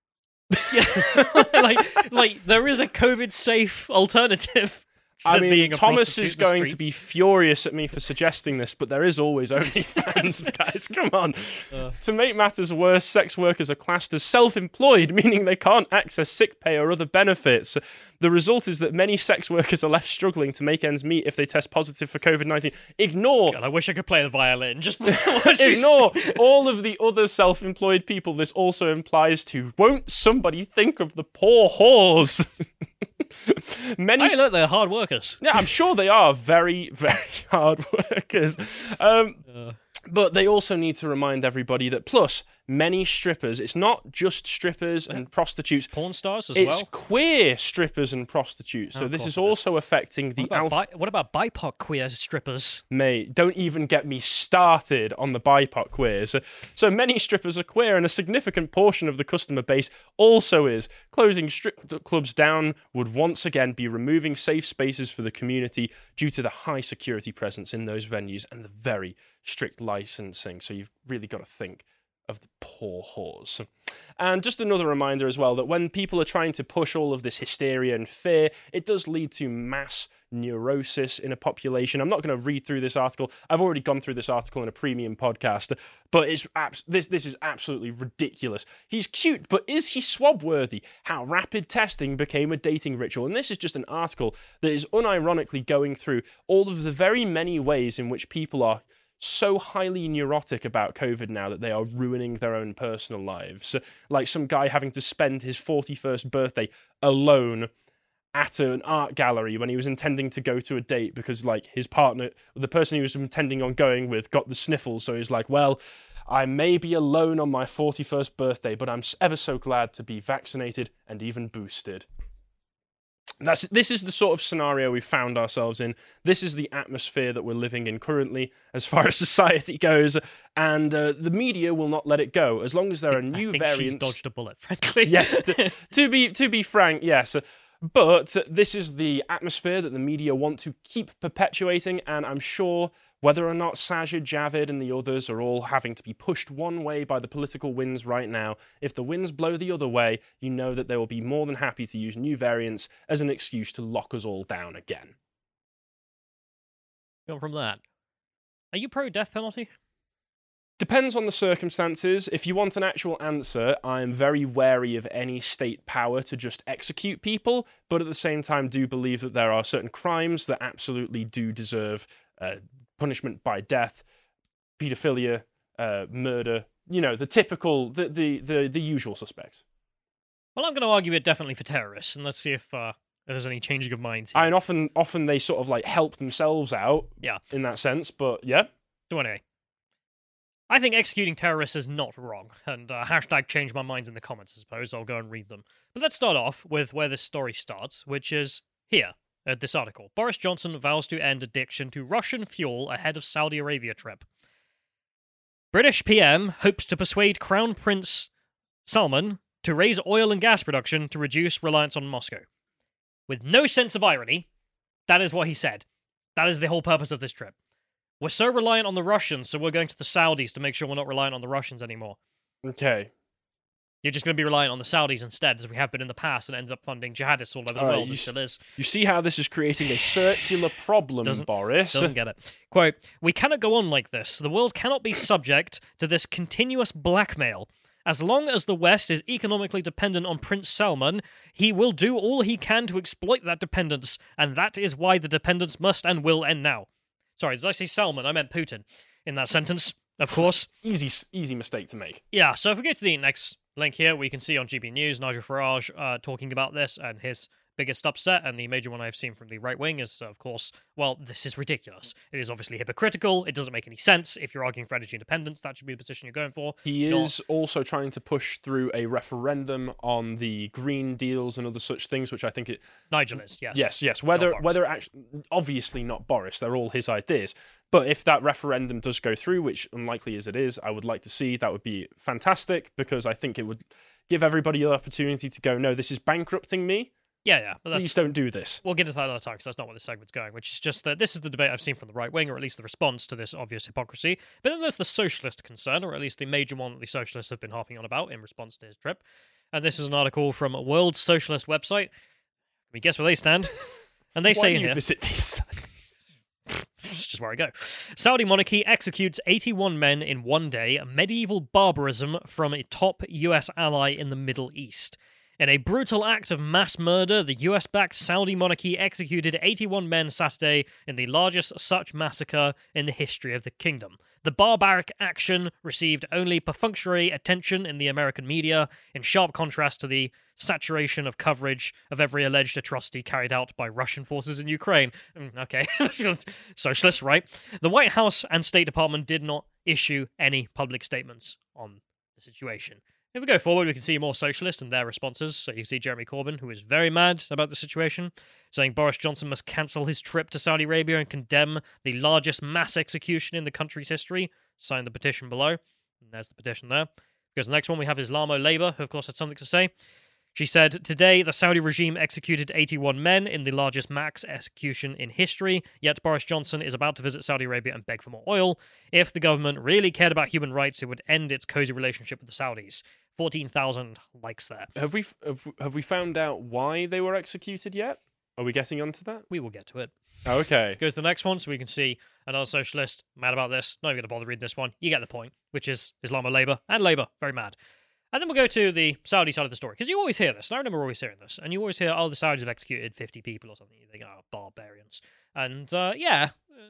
like there is a COVID-safe alternative. I mean, Thomas is going to be furious at me for suggesting this, but there is always OnlyFans, guys. Come on. To make matters worse, sex workers are classed as self-employed, meaning they can't access sick pay or other benefits. The result is that many sex workers are left struggling to make ends meet if they test positive for COVID-19. Ignore... God, I wish I could play the violin. Just ignore all of the other self-employed people this also implies to. Won't somebody think of the poor whores? Look, they're hard workers. Yeah, I'm sure they are very, very hard workers. But they also need to remind everybody that, plus, many strippers, it's not just strippers and prostitutes. Porn stars as well? It's queer strippers and prostitutes. So this is also affecting the... What about BIPOC queer strippers? Mate, don't even get me started on the BIPOC queers. So many strippers are queer, and a significant portion of the customer base also is. Closing strip clubs down would once again be removing safe spaces for the community due to the high security presence in those venues and the very strict licensing. So you've really got to think of the poor whores. And just another reminder as well that when people are trying to push all of this hysteria and fear, it does lead to mass neurosis in a population. I'm not going to read through this article. I've already gone through this article in a premium podcast, but this is absolutely ridiculous. He's cute, but is he swab worthy? How rapid testing became a dating ritual. And this is just an article that is unironically going through all of the very many ways in which people are so highly neurotic about COVID now that they are ruining their own personal lives. Like some guy having to spend his 41st birthday alone at an art gallery when he was intending to go to a date because, like, his partner, the person he was intending on going with, got the sniffles. So he's like, well, I may be alone on my 41st birthday, but I'm ever so glad to be vaccinated and even boosted. This is the sort of scenario we found ourselves in. This is the atmosphere that we're living in currently as far as society goes, and the media will not let it go as long as there are new variants. She's dodged a bullet, frankly. Yes, to be frank, yes. But this is the atmosphere that the media want to keep perpetuating, and I'm sure whether or not Sajid, Javid, and the others are all having to be pushed one way by the political winds right now, if the winds blow the other way, you know that they will be more than happy to use new variants as an excuse to lock us all down again. Go from that. Are you pro-death penalty? Depends on the circumstances. If you want an actual answer, I am very wary of any state power to just execute people, but at the same time do believe that there are certain crimes that absolutely do deserve punishment by death, paedophilia, murder, the typical, the usual suspects. Well, I'm going to argue it definitely for terrorists, and let's see if there's any changing of minds here. And often they sort of like help themselves out in that sense, but yeah. So anyway, I think executing terrorists is not wrong, and hashtag change my minds in the comments, I suppose. I'll go and read them. But let's start off with where this story starts, which is here, at this article. Boris Johnson vows to end addiction to Russian fuel ahead of Saudi Arabia trip. British PM hopes to persuade Crown Prince Salman to raise oil and gas production to reduce reliance on Moscow. With no sense of irony, that is what he said. That is the whole purpose of this trip. We're so reliant on the Russians, so we're going to the Saudis to make sure we're not reliant on the Russians anymore. Okay. You're just going to be reliant on the Saudis instead, as we have been in the past, and ends up funding jihadists all over the world, and still is. You see how this is creating a circular problem, Boris? Doesn't get it. Quote, we cannot go on like this. The world cannot be subject to this continuous blackmail. As long as the West is economically dependent on Prince Salman, he will do all he can to exploit that dependence, and that is why the dependence must and will end now. Sorry, did I say Salman? I meant Putin in that sentence, of course. Easy mistake to make. Yeah, so if we go to the next link here, we can see on GB News, Nigel Farage talking about this and his biggest upset, and the major one I've seen from the right wing is, of course, well, this is ridiculous. It is obviously hypocritical. It doesn't make any sense. If you're arguing for energy independence, that should be the position you're going for. He is also trying to push through a referendum on the green deals and other such things, which I think it... Nigel is, yes. Yes. Whether actually, obviously not Boris, they're all his ideas. But if that referendum does go through, which unlikely as it is, I would like to see, that would be fantastic, because I think it would give everybody the opportunity to go, no, this is bankrupting me. Yeah. But please don't do this. We'll get into that another time, because that's not where this segment's going, which is just that this is the debate I've seen from the right wing, or at least the response to this obvious hypocrisy. But then there's the socialist concern, or at least the major one that the socialists have been harping on about in response to his trip. And this is an article from a World Socialist website. Can we guess where they stand? And they say in here... visit these? It's just where I go. Saudi monarchy executes 81 men in one day, medieval barbarism from a top US ally in the Middle East. In a brutal act of mass murder, the US-backed Saudi monarchy executed 81 men Saturday in the largest such massacre in the history of the kingdom. The barbaric action received only perfunctory attention in the American media, in sharp contrast to the saturation of coverage of every alleged atrocity carried out by Russian forces in Ukraine. Okay, socialist, right? The White House and State Department did not issue any public statements on the situation. If we go forward, we can see more socialists and their responses. So you can see Jeremy Corbyn, who is very mad about the situation, saying Boris Johnson must cancel his trip to Saudi Arabia and condemn the largest mass execution in the country's history. Sign the petition below. And there's the petition there. Because the next one we have Islamo Labour, who of course had something to say. She said, today the Saudi regime executed 81 men in the largest mass execution in history, yet Boris Johnson is about to visit Saudi Arabia and beg for more oil. If the government really cared about human rights, it would end its cozy relationship with the Saudis. 14,000 likes there. Have we found out why they were executed yet? Are we getting onto that? We will get to it. Oh, okay. Let's go to the next one so we can see another socialist mad about this. Not even going to bother reading this one. You get the point, which is Islamo Labour and Labour. Very mad. And then we'll go to the Saudi side of the story, because you always hear this, and I remember always hearing this, and you always hear, oh, the Saudis have executed 50 people or something. You think, oh, barbarians. And, yeah,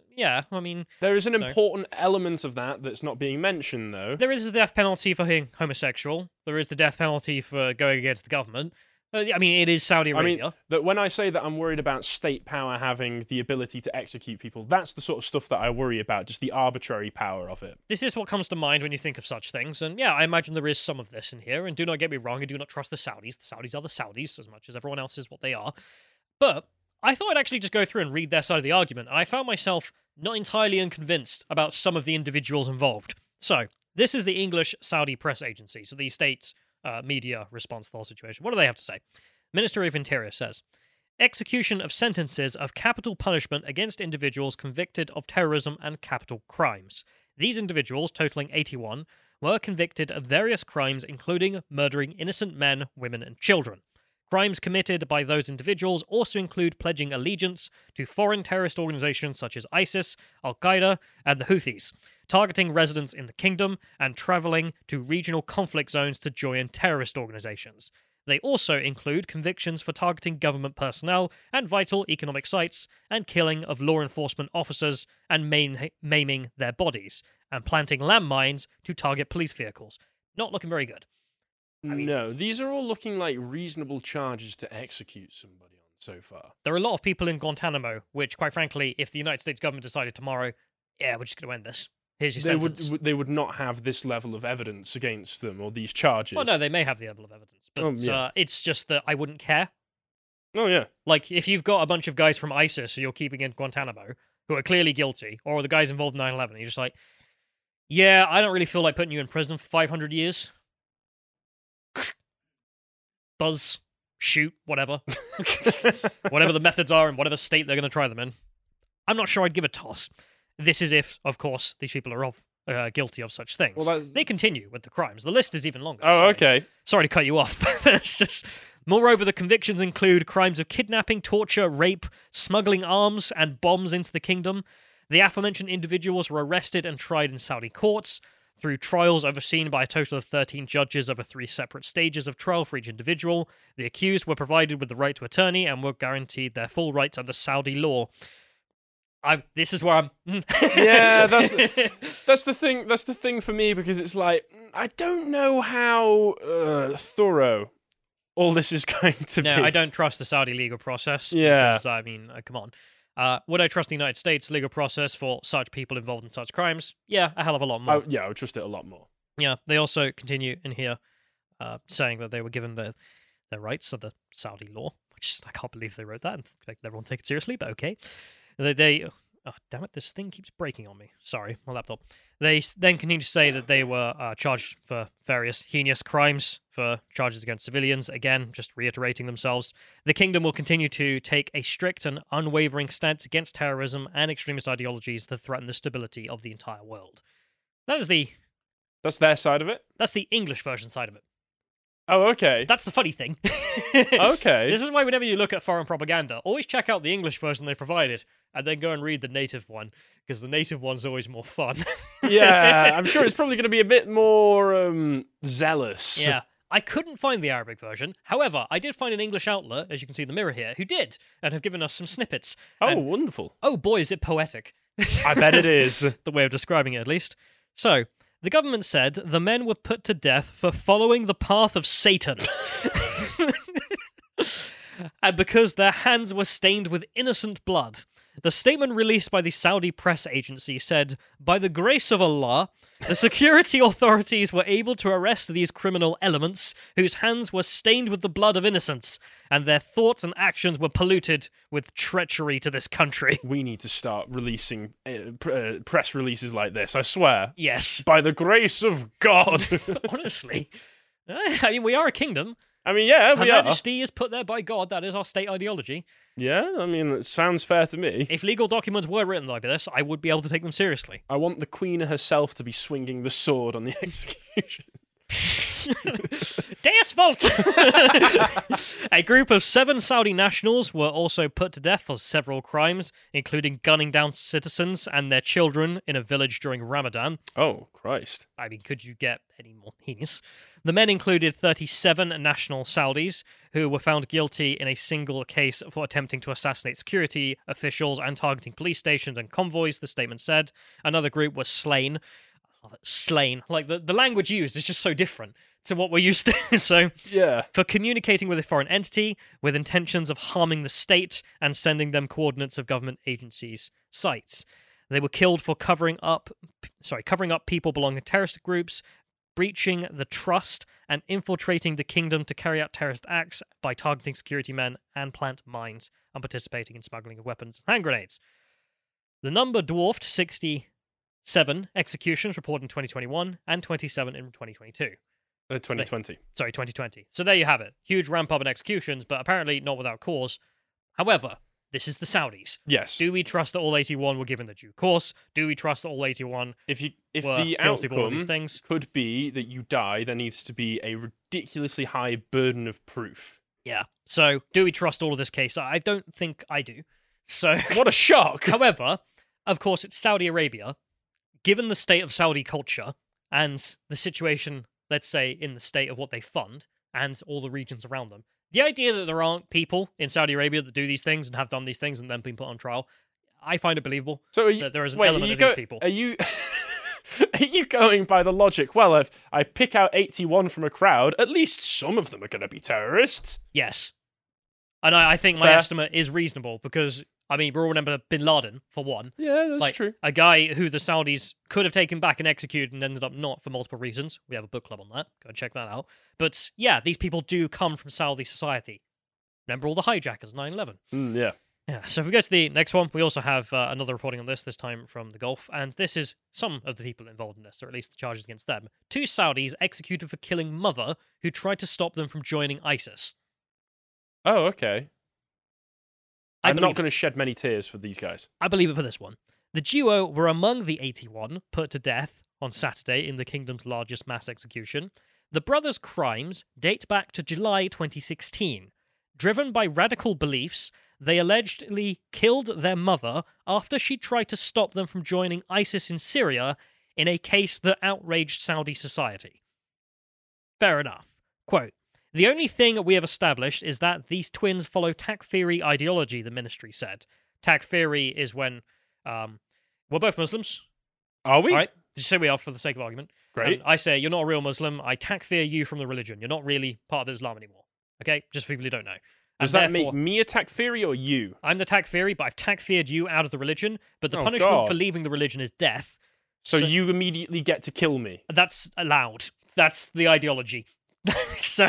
I mean... There is an important element of that that's not being mentioned, though. There is the death penalty for being homosexual. There is the death penalty for going against the government. I mean, it is Saudi Arabia. I mean, that when I say that I'm worried about state power having the ability to execute people, that's the sort of stuff that I worry about, just the arbitrary power of it. This is what comes to mind when you think of such things, and yeah, I imagine there is some of this in here, and do not get me wrong, I do not trust the Saudis. The Saudis are the Saudis, as much as everyone else is what they are. But I thought I'd actually just go through and read their side of the argument, and I found myself not entirely unconvinced about some of the individuals involved. So, this is the English Saudi press agency, so the state's media response to the whole situation. What do they have to say? Ministry of Interior says, execution of sentences of capital punishment against individuals convicted of terrorism and capital crimes. These individuals, totaling 81, were convicted of various crimes including murdering innocent men, women, and children. Crimes committed by those individuals also include pledging allegiance to foreign terrorist organizations such as ISIS, Al-Qaeda, and the Houthis, targeting residents in the kingdom, and traveling to regional conflict zones to join terrorist organizations. They also include convictions for targeting government personnel and vital economic sites, and killing of law enforcement officers and maiming their bodies, and planting landmines to target police vehicles. Not looking very good. No, these are all looking like reasonable charges to execute somebody on so far. There are a lot of people in Guantanamo, which, quite frankly, if the United States government decided tomorrow, yeah, we're just going to end this. Here's your sentence. They would not have this level of evidence against them, or these charges. Well, no, they may have the level of evidence, but it's just that I wouldn't care. Oh, yeah. Like, if you've got a bunch of guys from ISIS who you're keeping in Guantanamo, who are clearly guilty, or the guys involved in 9/11, you're just like, yeah, I don't really feel like putting you in prison for 500 years. Buzz, shoot, whatever. Whatever the methods are and whatever state they're going to try them in. I'm not sure I'd give a toss. This is if, of course, these people are guilty of such things. Well, they continue with the crimes. The list is even longer. Oh, okay. Sorry to cut you off, but it's just... Moreover, the convictions include crimes of kidnapping, torture, rape, smuggling arms, and bombs into the kingdom. The aforementioned individuals were arrested and tried in Saudi courts through trials overseen by a total of 13 judges over 3 separate stages of trial for each individual. The accused were provided with the right to attorney and were guaranteed their full rights under Saudi law. This is where I'm... Yeah, that's the thing. That's the thing for me, because it's like, I don't know how thorough all this is going to be. No, I don't trust the Saudi legal process. Yeah. Because, I mean, come on. Would I trust the United States legal process for such people involved in such crimes? Yeah, a hell of a lot more. I would trust it a lot more. Yeah, they also continue in here saying that they were given their rights under Saudi law, which I can't believe they wrote that and expected everyone to take it seriously, but okay. Oh, damn it, this thing keeps breaking on me. Sorry, my laptop. They then continue to say that they were charged for various heinous crimes, for charges against civilians. Again, just reiterating themselves. The kingdom will continue to take a strict and unwavering stance against terrorism and extremist ideologies that threaten the stability of the entire world. That's their side of it? That's the English version side of it. Oh, okay. That's the funny thing. Okay. This is why whenever you look at foreign propaganda, always check out the English version they provided, and then go and read the native one, because the native one's always more fun. Yeah, I'm sure it's probably going to be a bit more zealous. Yeah. I couldn't find the Arabic version. However, I did find an English outlet, as you can see in the mirror here, who did, and have given us some snippets. Oh, And, wonderful. oh boy, is it poetic. I bet it is. The way of describing it, at least. So, the government said the men were put to death for following the path of Satan. And because their hands were stained with innocent blood. The statement released by the Saudi press agency said, by the grace of Allah, the security authorities were able to arrest these criminal elements whose hands were stained with the blood of innocents, and their thoughts and actions were polluted with treachery to this country. We need to start releasing press releases like this, I swear. Yes. By the grace of God. Honestly. I mean, we are a kingdom. I mean, yeah, Her we are. Majesty is put there by God. That is our state ideology. Yeah, I mean, it sounds fair to me. If legal documents were written like this, I would be able to take them seriously. I want the Queen herself to be swinging the sword on the execution. Deus Vult! A group of 7 Saudi nationals were also put to death for several crimes, including gunning down citizens and their children in a village during Ramadan. Oh, Christ. I mean, could you get any more heinous? The men included 37 national Saudis who were found guilty in a single case for attempting to assassinate security officials and targeting police stations and convoys, the statement said. Another group was slain. Slain. Like, the language used is just so different to what we're used to. So, Yeah. for communicating with a foreign entity with intentions of harming the state and sending them coordinates of government agencies' sites. They were killed for covering up people belonging to terrorist groups, breaching the trust, and infiltrating the kingdom to carry out terrorist acts by targeting security men and plant mines and participating in smuggling of weapons and hand grenades. The number dwarfed 67 executions reported in 2021 and 27 in 2022. 2020. Sorry, 2020. So there you have it. Huge ramp up in executions, but apparently not without cause. However, this is the Saudis. Yes. Do we trust that all 81 were given the due course? Do we trust that all 81 If were the guilty of all of these outcome things? could be that you die, there needs to be a ridiculously high burden of proof. Yeah. So, do we trust all of this case? I don't think I do. So, What a shock! however, of course, it's Saudi Arabia. Given the state of Saudi culture and the situation, let's say, in the state of what they fund and all the regions around them. The idea that there aren't people in Saudi Arabia that do these things and have done these things and then been put on trial, I find it believable. So that there is an element of these people. Are you are you going by the logic? Well, if I pick out 81 from a crowd, at least some of them are going to be terrorists. Yes. And I think my Fair. estimate is reasonable because, I mean, we all remember Bin Laden, for one. Yeah, that's Like, true. a guy who the Saudis could have taken back and executed and ended up not for multiple reasons. We have a book club on that. Go and check that out. But yeah, these people do come from Saudi society. Remember all the hijackers, 9/11. Yeah. Yeah, so if we go to the next one, we also have another reporting on this time from the Gulf, and this is some of the people involved in this, or at least the charges against them. 2 Saudis executed for killing mother who tried to stop them from joining ISIS. Oh, okay. I I'm believe not going to shed many tears for these guys. I believe it for this one. The duo were among the 81 put to death on Saturday in the kingdom's largest mass execution. The brothers' crimes date back to July 2016. Driven by radical beliefs, they allegedly killed their mother after she tried to stop them from joining ISIS in Syria in a case that outraged Saudi society. Fair enough. Quote, the only thing we have established is that these twins follow Takfiri ideology, the ministry said. Takfiri is when we're both Muslims. Are we? All right? Just say we are for the sake of argument. Great. I say, you're not a real Muslim. I takfir you from the religion. You're not really part of Islam anymore. Okay? Just for people who don't know. Does And that therefore, make me a Takfiri or you? I'm the Takfiri, but I've takfired you out of the religion. But the Oh, punishment God. for leaving the religion is death. So you immediately get to kill me. That's allowed. That's the ideology. So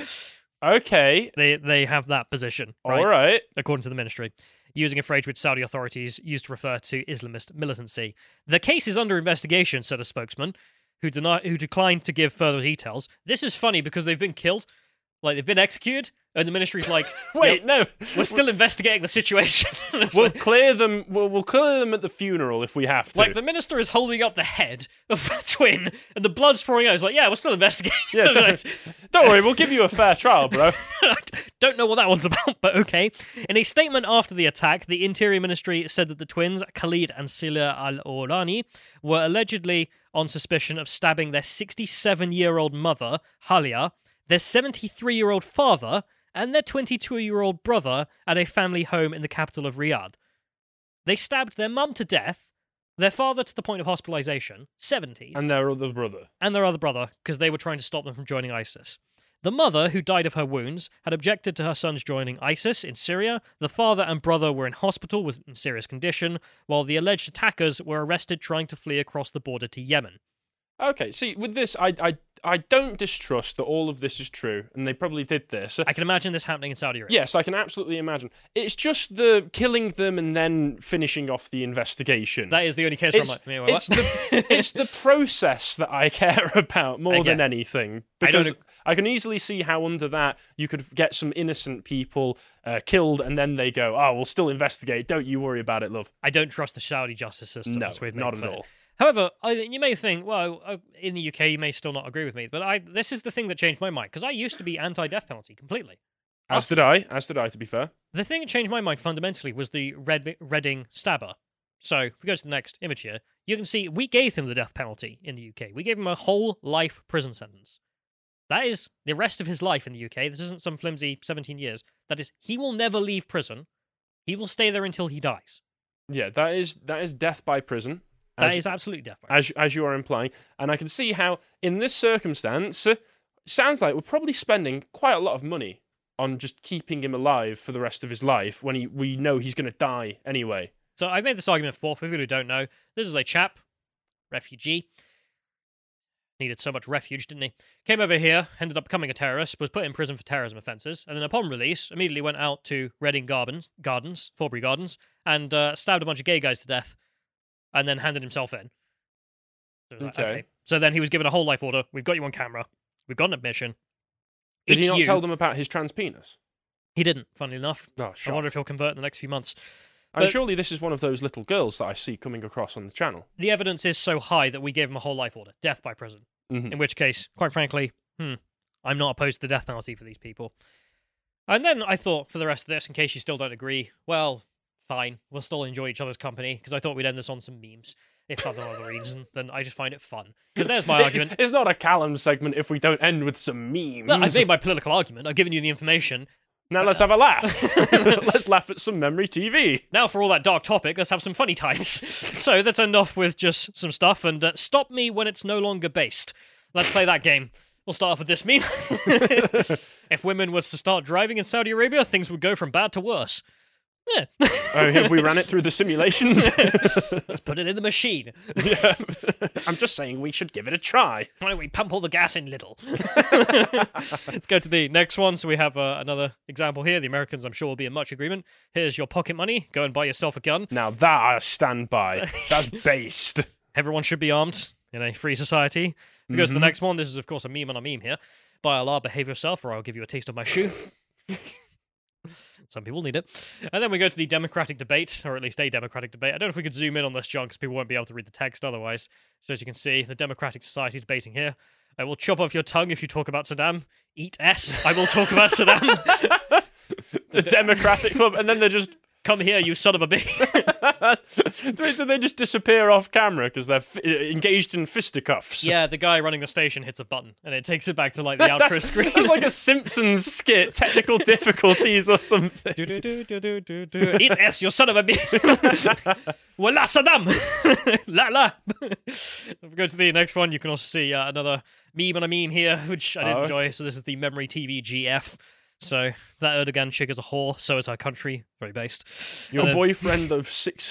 Okay. they have that position. Right? All right. According to the ministry, using a phrase which Saudi authorities used to refer to Islamist militancy. The case is under investigation, said a spokesman, who declined to give further details. This is funny because they've been killed, like they've been executed, and the ministry's like, Wait, "Yep, no. we're still investigating the situation." It's We'll like, clear them. We'll clear them at the funeral if we have to. like, the minister is holding up the head of the twin, and the blood's pouring out. He's like, "Yeah, we're still investigating." Yeah, don't worry. We'll give you a fair trial, bro. Don't know what that one's about, but okay. In a statement after the attack, the Interior Ministry said that the twins, Khalid and Sila al-Orani, were allegedly on suspicion of stabbing their 67-year-old mother, Halia, their 73-year-old father, and their 22-year-old brother at a family home in the capital of Riyadh. They stabbed their mum to death, their father to the point of hospitalization, 70s, And their other brother. and their other brother because they were trying to stop them from joining ISIS. The mother, who died of her wounds, had objected to her sons joining ISIS in Syria. The father and brother were in hospital in serious condition, while the alleged attackers were arrested trying to flee across the border to Yemen. Okay, see, with this, I don't distrust that all of this is true, and they probably did this. I can imagine this happening in Saudi Arabia. Yes, I can absolutely imagine. It's just the killing them and then finishing off the investigation. That is the only case where I'm like, "Wait, what?" it's the process that I care about more than anything. I don't Because I can easily see how under that you could get some innocent people killed and then they go, oh, we'll still investigate. Don't you worry about it, love. I don't trust the Saudi justice system. No, as we've made not at clear. all. However, you may think, well, in the UK, you may still not agree with me, but this is the thing that changed my mind, because I used to be anti-death penalty completely. As did I, to be fair. The thing that changed my mind fundamentally was the Reading stabber. So, if we go to the next image here, you can see we gave him the death penalty in the UK. We gave him a whole life prison sentence. That is the rest of his life in the UK. This isn't some flimsy 17 years. That is, he will never leave prison. He will stay there until he dies. Yeah, that is death by prison. That is absolutely death by prison. As you are implying. And I can see how, in this circumstance, sounds like we're probably spending quite a lot of money on just keeping him alive for the rest of his life when we know he's going to die anyway. So I've made this argument before. For people who don't know, this is a chap, refugee. Needed so much refuge, didn't he? Came over here, ended up becoming a terrorist, was put in prison for terrorism offences, and then upon release, immediately went out to Reading Gardens, Forbury Gardens, and stabbed a bunch of gay guys to death, and then handed himself in. So, it was like, Okay. okay. So then he was given a whole life order. We've got you on camera. We've got an admission. Did he It's not you. tell them about his trans penis? He didn't, funnily enough. Oh, I shock. wonder if he'll convert in the next few months. And but- surely this is one of those little girls that I see coming across on the channel. The evidence is so high that we gave him a whole life order. Death by prison. Mhm. In which case, quite frankly, I'm not opposed to the death penalty for these people. And then I thought, for the rest of this, in case you still don't agree, well, fine, we'll still enjoy each other's company, because I thought we'd end this on some memes. if for no other reason, then I just find it fun. Because there's my argument. It's not a Callum segment if we don't end with some memes. No, I've made my political argument. I've given you the information. Now let's have a laugh. Let's laugh at some memory TV. Now for all that dark topic, let's have some funny times. So let's end off with just some stuff, and stop me when it's no longer based. Let's play that game. We'll start off with this meme. If women was to start driving in Saudi Arabia, things would go from bad to worse. Yeah. Oh, have we ran it through the simulations? Let's put it in the machine. Yeah. I'm just saying we should give it a try. Why don't we pump all the gas in little? Let's go to the next one. So we have another example here. The Americans, I'm sure, will be in much agreement. Here's your pocket money. Go and buy yourself a gun. Now that I stand by. That's based. Everyone should be armed in a free society. If it goes to the next one, this is, of course, a meme on a meme here. By Allah, behave yourself, or I'll give you a taste of my shoe. Some people need it. And then we go to the Democratic debate, or at least a Democratic debate. I don't know if we could zoom in on this, John, because people won't be able to read the text otherwise. So as you can see, the Democratic Society debating here. I will chop off your tongue if you talk about Saddam. Eat S. I will talk about Saddam. The Democratic Club, and then they're just... Come here, you son of a bitch. Do they just disappear off camera because they're engaged in fisticuffs? Yeah, the guy running the station hits a button, and it takes it back to like the outro screen. That's like a Simpsons skit, technical difficulties or something. Eat S, you son of a bitch. Wallah Saddam. La la. If we go to the next one, you can also see another meme on a meme here, which I did enjoy. So this is the Memory TV GF. So that Erdogan chick is a whore, so is our country. Very based. Your boyfriend of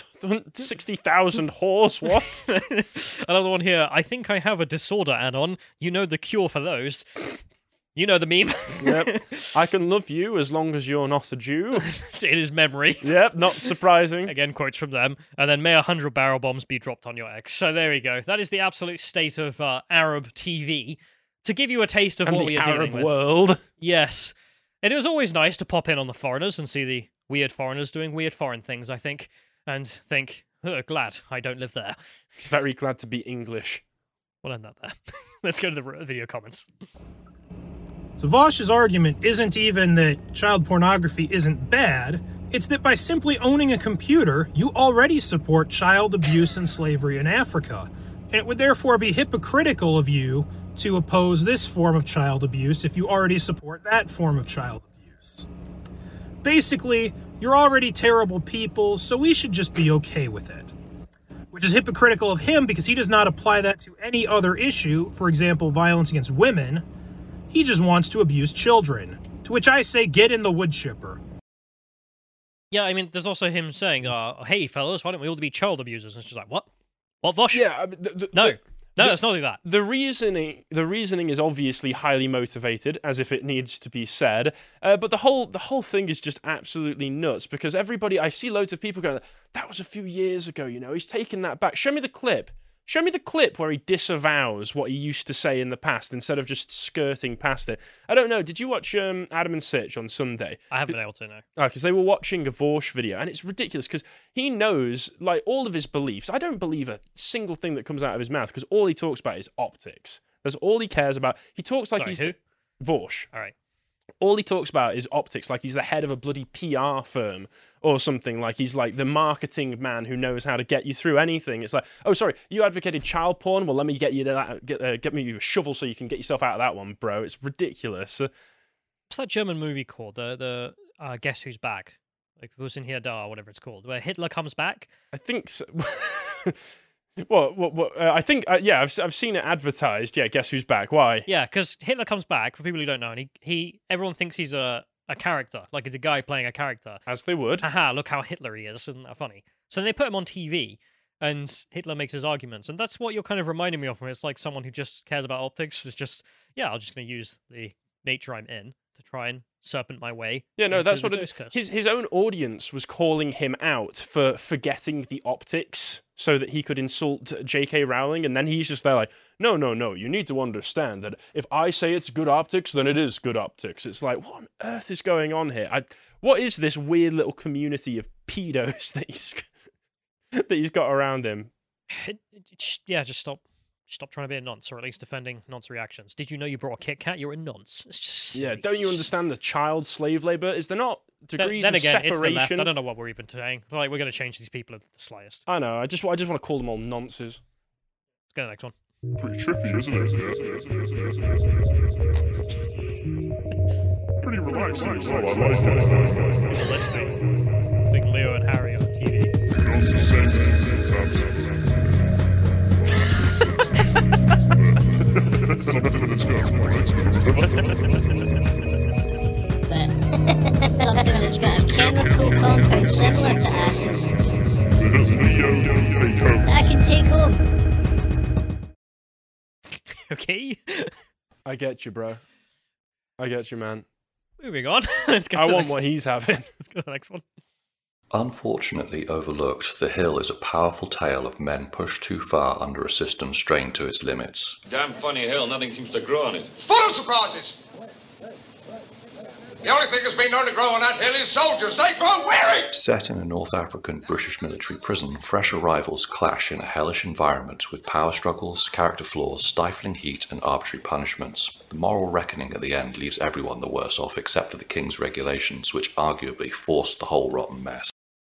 60,000 whores, what? Another one here. I think I have a disorder, Anon. You know the cure for those. You know the meme. Yep. I can love you as long as you're not a Jew. It is memory. Yep, not surprising. Again, quotes from them. And then may 100 barrel bombs be dropped on your ex. So there we go. That is the absolute state of Arab TV. To give you a taste of And what we are Arab dealing with. world. Yes. And it was always nice to pop in on the foreigners and see the weird foreigners doing weird foreign things, I think. And think, glad I don't live there. Very glad to be English. We'll end that there. Let's go to the video comments. So Vosh's argument isn't even that child pornography isn't bad, it's that by simply owning a computer, you already support child abuse and slavery in Africa. And it would therefore be hypocritical of you to oppose this form of child abuse if you already support that form of child abuse. Basically, you're already terrible people, so we should just be okay with it. Which is hypocritical of him because he does not apply that to any other issue, for example, violence against women. He just wants to abuse children. To which I say, get in the wood chipper. Yeah, I mean, there's also him saying, hey, fellas, why don't we all be child abusers? And it's just like, what? What, Vosh? Yeah, I mean, No, it's not like that. The reasoning is obviously highly motivated, as if it needs to be said. But the whole thing is just absolutely nuts because I see loads of people going, "That was a few years ago, you know. He's taken that back. Show me the clip. Show me the clip where he disavows what he used to say in the past instead of just skirting past it." I don't know. Did you watch Adam and Sitch on Sunday? I haven't been able to, no. Oh, because they were watching a Vorsh video, and it's ridiculous because he knows, like, all of his beliefs. I don't believe a single thing that comes out of his mouth because all he talks about is optics. That's all he cares about. He talks like he's who? Vorsh. All right. All he talks about is optics, like he's the head of a bloody PR firm or something, like he's like the marketing man who knows how to get you through anything. It's like, oh, sorry, you advocated child porn? Well, let me get you that, get me a shovel so you can get yourself out of that one, bro. It's ridiculous. What's that German movie called? The Guess Who's Back? Like, Who's in Here Da, whatever it's called, where Hitler comes back? I think so. What? I think, yeah, I've seen it advertised. Yeah, Guess Who's Back? Why? Yeah, because Hitler comes back, for people who don't know, and everyone thinks he's a character, like he's a guy playing a character. As they would. Haha, look how Hitler he is, isn't that funny? So they put him on TV, and Hitler makes his arguments, and that's what you're kind of reminding me of, where it's like someone who just cares about optics is just, yeah, I'm just going to use the nature I'm in to try and serpent my way. Yeah, no, that's what it discourse. is. His own audience was calling him out for forgetting the optics so that he could insult J.K. Rowling, and then he's just there like, no, you need to understand that if I say it's good optics, then it is good optics. It's like, what on earth is going on here? What is this weird little community of pedos that he's got around him? Yeah, just stop trying to be a nonce, or at least defending nonce reactions. Did you know you brought a Kit Kat? You're a nonce. It's just silly. Yeah, don't you understand the child slave labor? Is there not degrees then of again, it's the left. separation. I don't know what we're even saying. Like, we're going to change these people at the slightest. I know. I just want to call them all nonces. Let's go to the next one. Pretty trippy, isn't it? Pretty relaxing as well. I like it. You're listening. Seeing Leo and Harry on TV. You can also send something to discuss, right? Something that's got a chemical compound similar to acid There's Leo take home. that I can take home. Okay. I get you, bro. I get you, man. Moving on. Let's go. I to the want next what one. he's having. Let's go to the next one. Unfortunately overlooked, The Hill is a powerful tale of men pushed too far under a system strained to its limits. Damn funny hill, nothing seems to grow on it. Full of surprises. The only thing that's been known to grow on that hill is soldiers. They grow weary. Set in a North African British military prison, fresh arrivals clash in a hellish environment with power struggles, character flaws, stifling heat, and arbitrary punishments. The moral reckoning at the end leaves everyone the worse off except for the king's regulations, which arguably forced the whole rotten mess.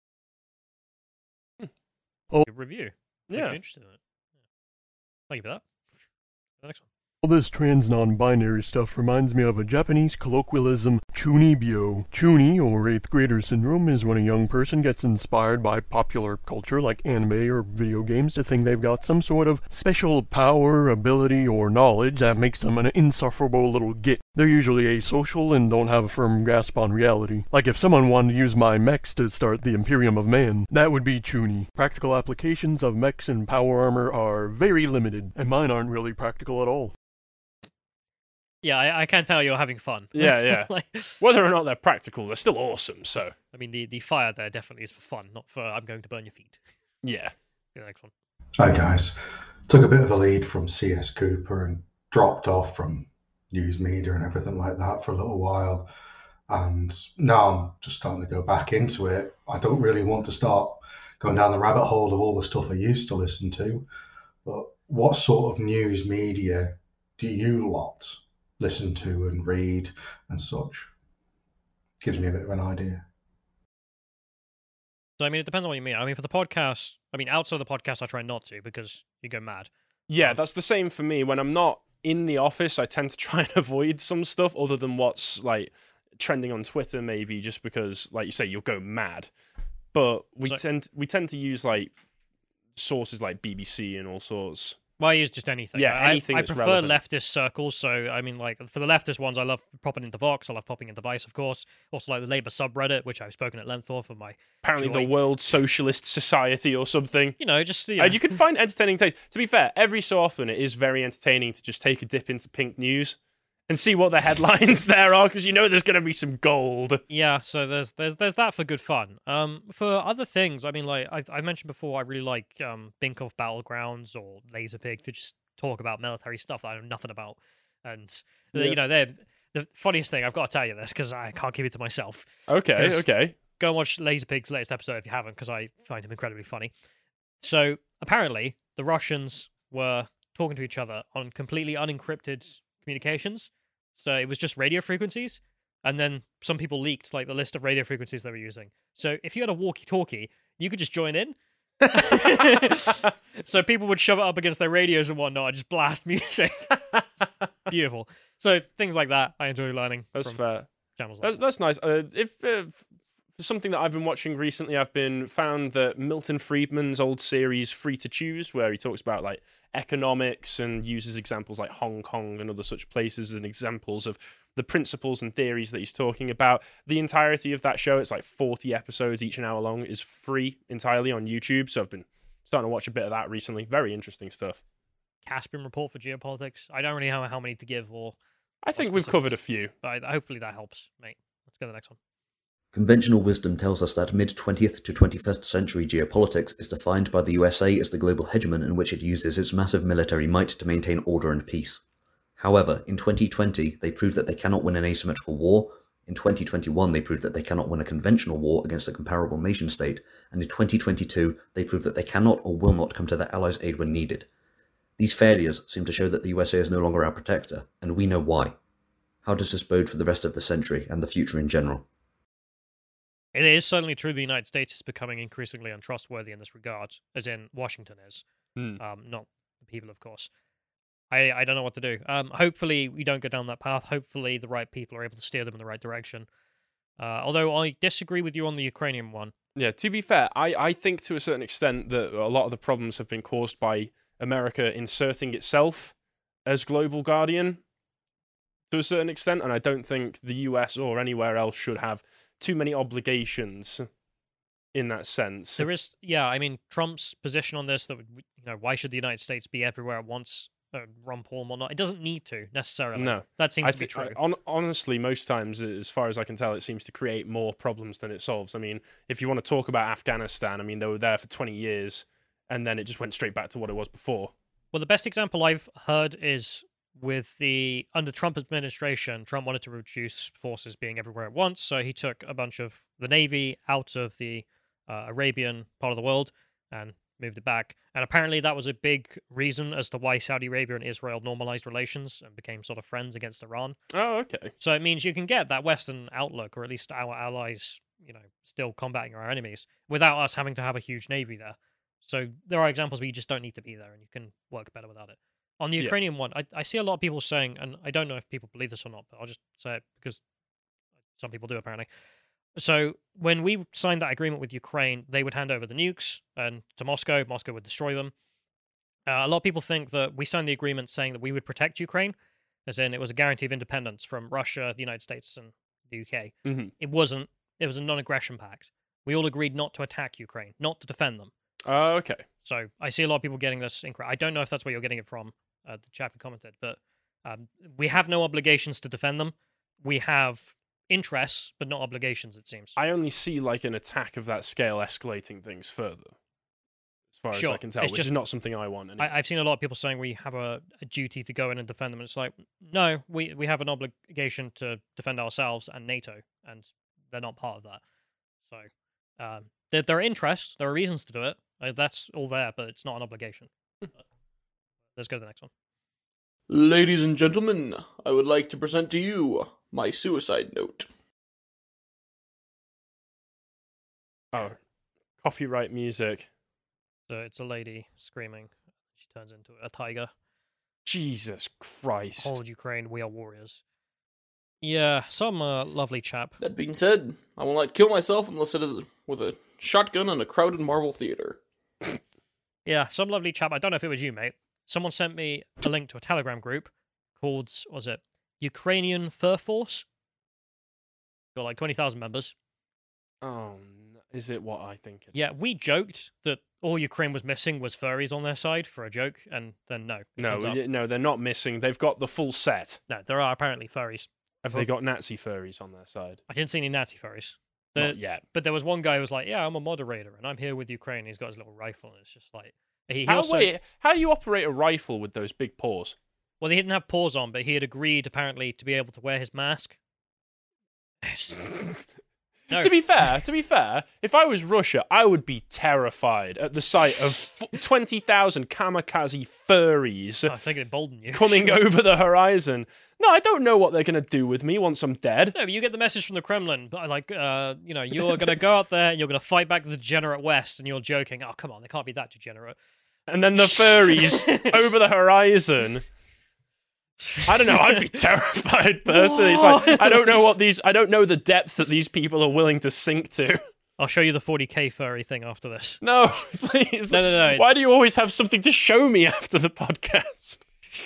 Good review. If Yeah. you're interested in it. Thank you for that. The next one. All this trans non-binary stuff reminds me of a Japanese colloquialism, chunibyo. Chuni, or 8th grader syndrome, is when a young person gets inspired by popular culture like anime or video games to think they've got some sort of special power, ability, or knowledge that makes them an insufferable little git. They're usually asocial and don't have a firm grasp on reality. Like if someone wanted to use my mechs to start the Imperium of Man, that would be chuni. Practical applications of mechs and power armor are very limited, and mine aren't really practical at all. Yeah, I can tell you're having fun. Yeah, yeah. Like, Whether or not they're practical, they're still awesome. So I mean, the fire there definitely is for fun, not for I'm going to burn your feet. yeah. Go to the next one. Hi guys. Took a bit of a lead from CS Cooper and dropped off from news media and everything like that for a little while. And now I'm just starting to go back into it. I don't really want to start going down the rabbit hole of all the stuff I used to listen to. But what sort of news media do you lot listen to and read and such? Gives me a bit of an idea. So, I mean, it depends on what you mean. I mean, for the podcast, outside of the podcast, I try not to because you go mad. Yeah, that's the same for me. When I'm not in the office, I tend to try and avoid some stuff other than what's like trending on Twitter, maybe just because, like you say, you'll go mad. But we tend to use like sources like BBC and all sorts. Well, I use just anything. Yeah, anything I that's prefer relevant. leftist circles. So, I mean, like, for the leftist ones, I love popping into Vox. I love popping into Vice, of course. Also, like the Labour subreddit, which I've spoken at length for my Apparently, joy. the World Socialist Society or something. You know, just... You can find entertaining takes. To be fair, every so often it is very entertaining to just take a dip into Pink News and see what the headlines there are, because you know there's going to be some gold. Yeah, so there's that for good fun. For other things, I mean, like I mentioned before, I really like Binkov Battlegrounds or Laserpig to just talk about military stuff that I know nothing about. And you know, they're the funniest thing. I've got to tell you this because I can't keep it to myself. Okay. Go and watch Laserpig's latest episode if you haven't, because I find him incredibly funny. So apparently, the Russians were talking to each other on completely unencrypted communications. So it was just radio frequencies, and then some people leaked like the list of radio frequencies they were using. So if you had a walkie-talkie, you could just join in. So people would shove it up against their radios and whatnot and just blast music. Beautiful. So things like that, I enjoy learning. That's from fair. Channels like That's nice. If for something that I've been watching recently, I've been found that Milton Friedman's old series Free to Choose, where he talks about like economics and uses examples like Hong Kong and other such places as examples of the principles and theories that he's talking about. The entirety of that show, it's like 40 episodes, each an hour long, is free entirely on YouTube. So I've been starting to watch a bit of that recently. Very interesting stuff. Caspian Report for geopolitics. I don't really know how many to give, or I think we've covered a few. But hopefully that helps, mate. Let's go to the next one. Conventional wisdom tells us that mid-20th to 21st century geopolitics is defined by the USA as the global hegemon in which it uses its massive military might to maintain order and peace. However, in 2020, they proved that they cannot win an asymmetrical war, in 2021 they proved that they cannot win a conventional war against a comparable nation-state, and in 2022 they proved that they cannot or will not come to their allies' aid when needed. These failures seem to show that the USA is no longer our protector, and we know why. How does this bode for the rest of the century and the future in general? It is certainly true the United States is becoming increasingly untrustworthy in this regard, as in Washington is. Not the people, of course. I don't know what to do. Hopefully we don't go down that path. Hopefully the right people are able to steer them in the right direction. Although I disagree with you on the Ukrainian one. Yeah, to be fair, I think to a certain extent that a lot of the problems have been caused by America inserting itself as global guardian to a certain extent, and I don't think the US or anywhere else should have too many obligations in that sense. There is, yeah, I mean, Trump's position on this, that, why should the United States be everywhere at once? Ron Paul or not, it doesn't need to necessarily. No, that seems to be true. Honestly, most times, as far as I can tell, it seems to create more problems than it solves. I mean, if you want to talk about Afghanistan, I mean, they were there for 20 years, and then it just went straight back to what it was before. Well, the best example I've heard is with under Trump administration, Trump wanted to reduce forces being everywhere at once, so he took a bunch of the Navy out of the Arabian part of the world and moved it back. And apparently that was a big reason as to why Saudi Arabia and Israel normalized relations and became sort of friends against Iran. Oh, okay. So it means you can get that Western outlook, or at least our allies, still combating our enemies, without us having to have a huge navy there. So there are examples where you just don't need to be there and you can work better without it. On the Ukrainian one, I see a lot of people saying, and I don't know if people believe this or not, but I'll just say it because some people do apparently. So when we signed that agreement with Ukraine, they would hand over the nukes to Moscow. Moscow would destroy them. A lot of people think that we signed the agreement saying that we would protect Ukraine, as in it was a guarantee of independence from Russia, the United States, and the UK. Mm-hmm. It wasn't. It was a non-aggression pact. We all agreed not to attack Ukraine, not to defend them. Oh, okay. So I see a lot of people getting this incorrect. I don't know if that's where you're getting it from, the chap who commented, but we have no obligations to defend them. We have interests, but not obligations, it seems. I only see like an attack of that scale escalating things further, as far as I can tell, which is not something I want. Anyway. I've seen a lot of people saying we have a duty to go in and defend them, and it's like, no, we have an obligation to defend ourselves and NATO, and they're not part of that. So there are interests, there are reasons to do it. That's all there, but it's not an obligation. Let's go to the next one. Ladies and gentlemen, I would like to present to you my suicide note. Oh, copyright music. So it's a lady screaming. She turns into a tiger. Jesus Christ. Hold Ukraine, we are warriors. Yeah, some lovely chap. That being said, I will not kill myself unless it is with a shotgun in a crowded Marvel theater. Yeah, some lovely chap. I don't know if it was you, mate. Someone sent me a link to a Telegram group called, was it Ukrainian Fur Force? Got like 20,000 members. Oh, is it what I think? Yeah, we joked that all Ukraine was missing was furries on their side for a joke, and then no. No, they're not missing. They've got the full set. No, there are apparently furries. Have they got Nazi furries on their side? I didn't see any Nazi furries. Not yet. But there was one guy who was like, yeah, I'm a moderator, and I'm here with Ukraine. He's got his little rifle, and it's just like... How do you operate a rifle with those big paws? Well, he didn't have paws on, but he had agreed, apparently, to be able to wear his mask. No. To be fair, if I was Russia, I would be terrified at the sight of 20,000 kamikaze furries I think it emboldened you. coming over the horizon. No, I don't know what they're going to do with me once I'm dead. No, but you get the message from the Kremlin, like, you're going to go out there, you're going to fight back the degenerate West, and you're joking, oh, come on, they can't be that degenerate. And then the furries over the horizon... I don't know. I'd be terrified personally. It's like I don't know the depths that these people are willing to sink to. I'll show you the 40k furry thing after this. No, please. No. Why do you always have something to show me after the podcast?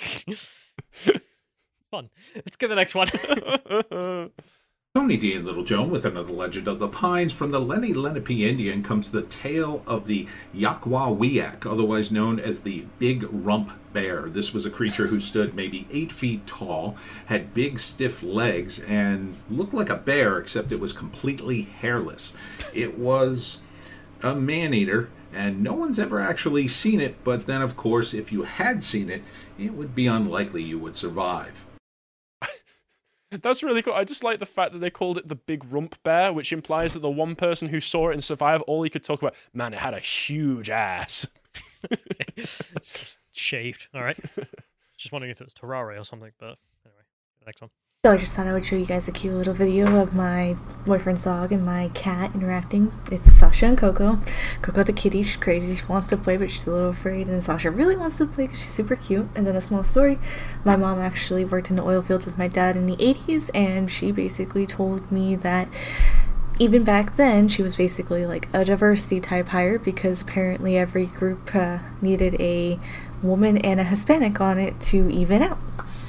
Fun. Let's get the next one. Tony D and Little Joan with another legend of the pines. From the Lenni Lenape Indian comes the tale of the Yakwawiak, otherwise known as the Big Rump Bear. This was a creature who stood maybe 8 feet tall, had big stiff legs, and looked like a bear, except it was completely hairless. It was a man-eater, and no one's ever actually seen it, but then, of course, if you had seen it, it would be unlikely you would survive. That's really cool. I just like the fact that they called it the Big Rump Bear, which implies that the one person who saw it and survived, all he could talk about, man, it had a huge ass. Just shaved. All right. Just wondering if it was Terraria or something, but anyway, the next one. So I just thought I would show you guys a cute little video of my boyfriend's dog and my cat interacting. It's Sasha and Coco. Coco the kitty, she's crazy. She wants to play, but she's a little afraid. And then Sasha really wants to play because she's super cute. And then a small story. My mom actually worked in the oil fields with my dad in the 80s, and she basically told me that even back then, she was basically like a diversity type hire because apparently every group needed a woman and a Hispanic on it to even out.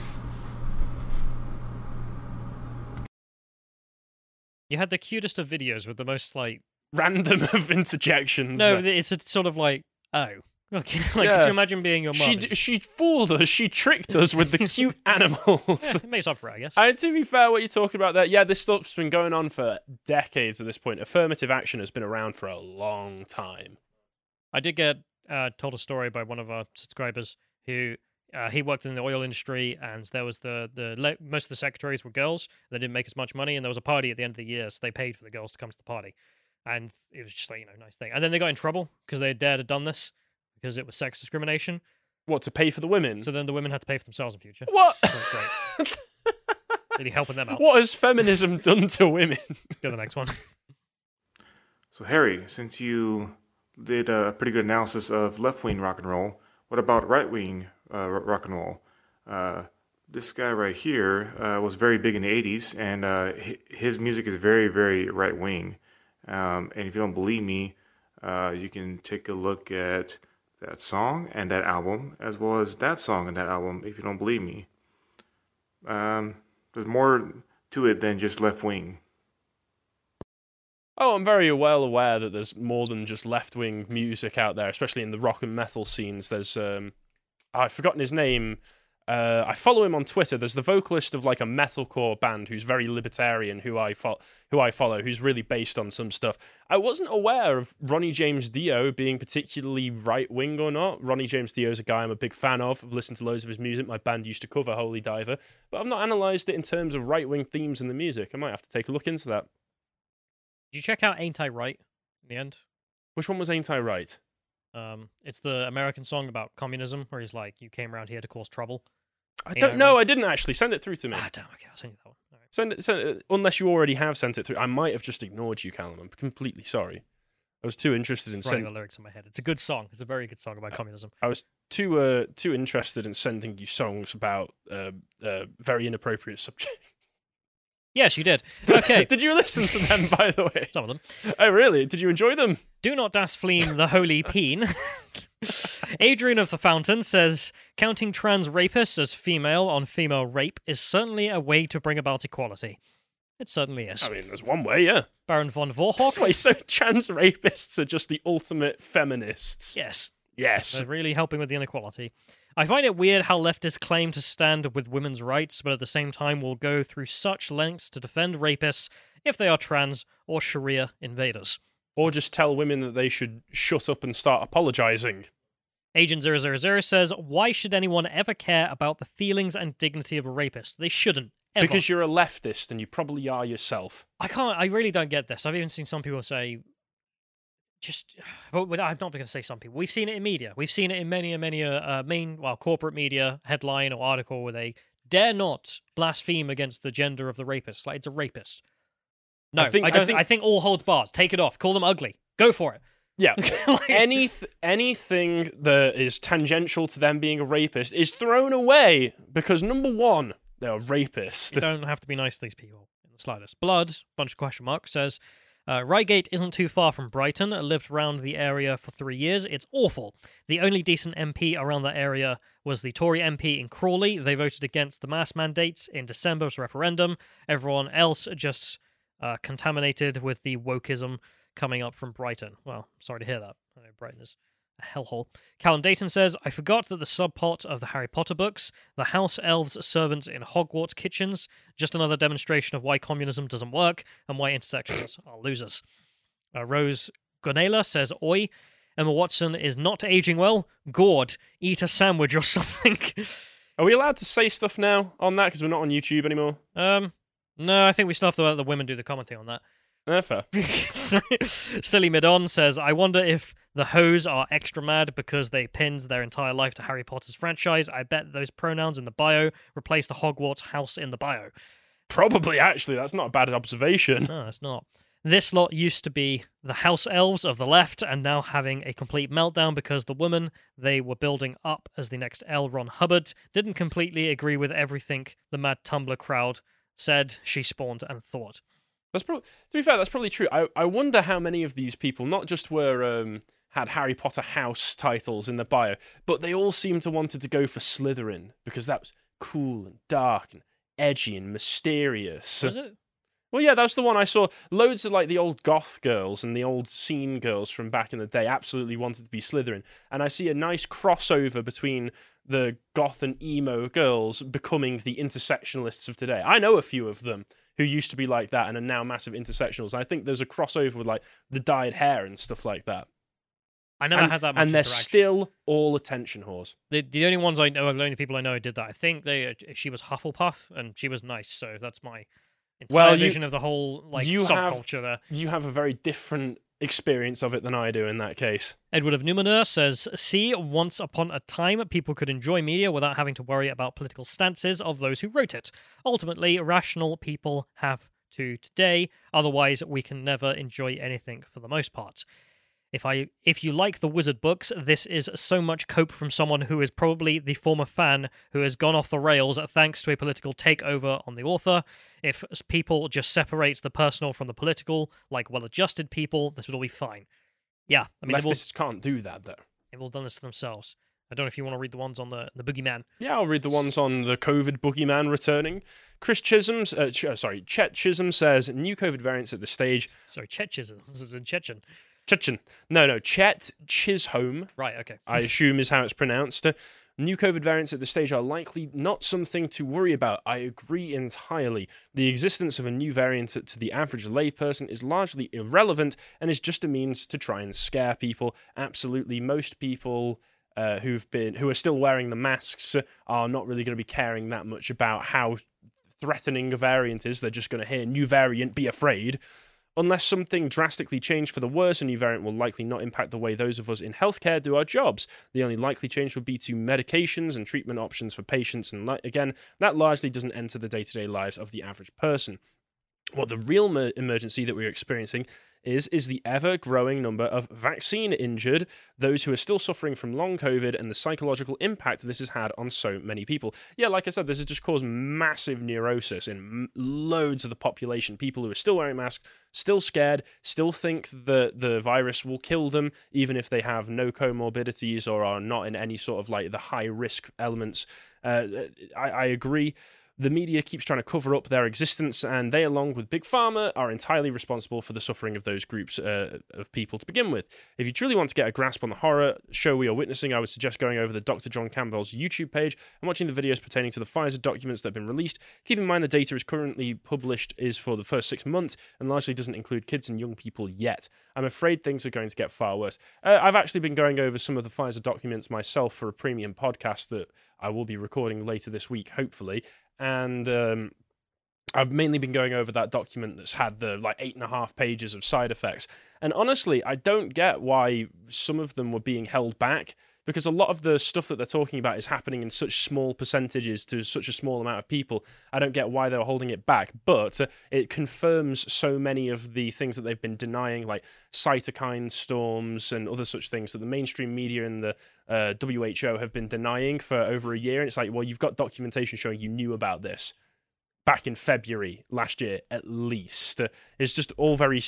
You had the cutest of videos with the most, like... random of interjections. No, there. it's a sort of like, oh. Like, Yeah. could you imagine being your mum? She fooled us. She tricked us with the cute animals. Yeah, it makes up for it, I guess. To be fair, what you're talking about there, yeah, this stuff's been going on for decades at this point. Affirmative action has been around for a long time. I did get told a story by one of our subscribers who he worked in the oil industry, and there was most of the secretaries were girls. They didn't make as much money, and there was a party at the end of the year, so they paid for the girls to come to the party, and it was just like, nice thing. And then they got in trouble because they had dared have done this because it was sex discrimination. What, to pay for the women? So then the women had to pay for themselves in future. What? So great. Really helping them out. What has feminism done to women? Go to the next one. So Harry, since you did a pretty good analysis of left-wing rock and roll, what about right-wing rock and roll? This guy right here was very big in the 80s, and his music is very, very right-wing. And if you don't believe me, you can take a look at that song and that album, as well as that song and that album, if you don't believe me. There's more to it than just left-wing. Oh, I'm very well aware that there's more than just left-wing music out there, especially in the rock and metal scenes. There's, I've forgotten his name. I follow him on Twitter. There's the vocalist of like a metalcore band who's very libertarian, who I follow, who's really based on some stuff. I wasn't aware of Ronnie James Dio being particularly right-wing or not. Ronnie James Dio is a guy I'm a big fan of. I've listened to loads of his music. My band used to cover Holy Diver, but I've not analysed it in terms of right-wing themes in the music. I might have to take a look into that. Did you check out Ain't I Right in the end? Which one was Ain't I Right? It's the American song about communism, where he's like, "You came around here to cause trouble." I don't know. I didn't actually. Send it through to me. Damn. Okay, I'll send you that one. All right. Send it. Unless you already have sent it through. I might have just ignored you, Callum. I'm completely sorry. I was too interested in Writing sending the lyrics in my head. It's a good song. It's a very good song about communism. I was too interested in sending you songs about very inappropriate subjects. Yes, you did. Okay. Did you listen to them, by the way? Some of them. Oh, really? Did you enjoy them? Do not das fleam the holy peen. Adrian of the Fountain says, counting trans rapists as female on female rape is certainly a way to bring about equality. It certainly is. I mean, there's one way, yeah. Baron von Vorhock. That's why so trans rapists are just the ultimate feminists. Yes. Yes. They're really helping with the inequality. I find it weird how leftists claim to stand with women's rights, but at the same time will go through such lengths to defend rapists if they are trans or Sharia invaders. Or just tell women that they should shut up and start apologizing. Agent 000 says, why should anyone ever care about the feelings and dignity of a rapist? They shouldn't. Ever. Because you're a leftist and you probably are yourself. I really don't get this. I've even seen some people say, but I'm not going to say some people. We've seen it in media. We've seen it in many corporate media headline or article where they dare not blaspheme against the gender of the rapist. Like, it's a rapist. No, I think all holds barred. Take it off. Call them ugly. Go for it. Yeah. Anything that is tangential to them being a rapist is thrown away because, number one, they're a rapist. You don't have to be nice to these people in the slightest. Blood, bunch of question marks, says, Reigate isn't too far from Brighton. I lived around the area for 3 years. It's awful. The only decent MP around that area was the Tory MP in Crawley. They voted against the mask mandates in December's referendum. Everyone else just contaminated with the wokeism coming up from Brighton. Well, sorry to hear that. I know Brighton is a hellhole. Callum Dayton says, I forgot that the subplot of the Harry Potter books, the house elves' servants in Hogwarts kitchens, just another demonstration of why communism doesn't work and why intersectionals are losers. Rose Gonela says, oi, Emma Watson is not aging well. Gord, eat a sandwich or something. Are we allowed to say stuff now on that because we're not on YouTube anymore? No, I think we still have to let the women do the commenting on that. Fair. Silly Midon says, I wonder if the hoes are extra mad because they pinned their entire life to Harry Potter's franchise. I bet those pronouns in the bio replace the Hogwarts house in the bio. Probably, actually. That's not a bad observation. No, it's not. This lot used to be the house elves of the left and now having a complete meltdown because the woman they were building up as the next L. Ron Hubbard didn't completely agree with everything the mad Tumblr crowd said, she spawned, and thought. To be fair, that's probably true. I wonder how many of these people not just were had Harry Potter house titles in their bio, but they all seemed to wanted to go for Slytherin because that was cool and dark and edgy and mysterious. Was it? Well, yeah, that's the one I saw. Loads of like the old goth girls and the old scene girls from back in the day absolutely wanted to be Slytherin. And I see a nice crossover between the goth and emo girls becoming the intersectionalists of today. I know a few of them who used to be like that and are now massive intersectionals. I think there's a crossover with like the dyed hair and stuff like that. I never had that much and they're interaction. still all attention whores. The only ones I know, the only people I know who did that, I think she was Hufflepuff and she was nice. So that's my entire vision of the whole subculture there. You have a very different experience of it than I do in that case. Edward of Numenor says, see, once upon a time, people could enjoy media without having to worry about political stances of those who wrote it. Ultimately, rational people have to today, otherwise we can never enjoy anything for the most part. If you like the Wizard books, this is so much cope from someone who is probably the former fan who has gone off the rails thanks to a political takeover on the author. If people just separate the personal from the political, like well-adjusted people, this would all be fine. Yeah, I mean, leftists can't do that though. They've all done this to themselves. I don't know if you want to read the ones on the Boogeyman. Yeah, I'll read the ones on the COVID Boogeyman returning. Chet Chisholm says, new COVID variants at this stage. Sorry, Chet Chisholm. This is in Chechen. No, Chet Chisholm. Right, okay. I assume is how it's pronounced. New COVID variants at this stage are likely not something to worry about. I agree entirely. The existence of a new variant to the average layperson is largely irrelevant and is just a means to try and scare people. Absolutely, most people who are still wearing the masks are not really going to be caring that much about how threatening a variant is. They're just going to hear new variant, be afraid. Unless something drastically changed for the worse, a new variant will likely not impact the way those of us in healthcare do our jobs. The only likely change would be to medications and treatment options for patients, and again, that largely doesn't enter the day-to-day lives of the average person. What the real emergency that we're experiencing is the ever-growing number of vaccine-injured, those who are still suffering from long COVID, and the psychological impact this has had on so many people. Yeah, like I said, this has just caused massive neurosis in loads of the population. People who are still wearing masks, still scared, still think that the virus will kill them, even if they have no comorbidities or are not in any sort of like the high-risk elements. I agree. The media keeps trying to cover up their existence, and they, along with Big Pharma, are entirely responsible for the suffering of those groups of people to begin with. If you truly want to get a grasp on the horror show we are witnessing, I would suggest going over the Dr. John Campbell's YouTube page and watching the videos pertaining to the Pfizer documents that have been released. Keep in mind the data is currently published is for the first 6 months and largely doesn't include kids and young people yet. I'm afraid things are going to get far worse. I've actually been going over some of the Pfizer documents myself for a premium podcast that I will be recording later this week, hopefully. And I've mainly been going over that document that's had the 8.5 pages of side effects. And honestly, I don't get why some of them were being held back, because a lot of the stuff that they're talking about is happening in such small percentages to such a small amount of people. I don't get why they were holding it back, but it confirms so many of the things that they've been denying, like cytokine storms and other such things that the mainstream media and the WHO have been denying for over a year. And it's like, well, you've got documentation showing you knew about this back in February last year, at least. It's just all very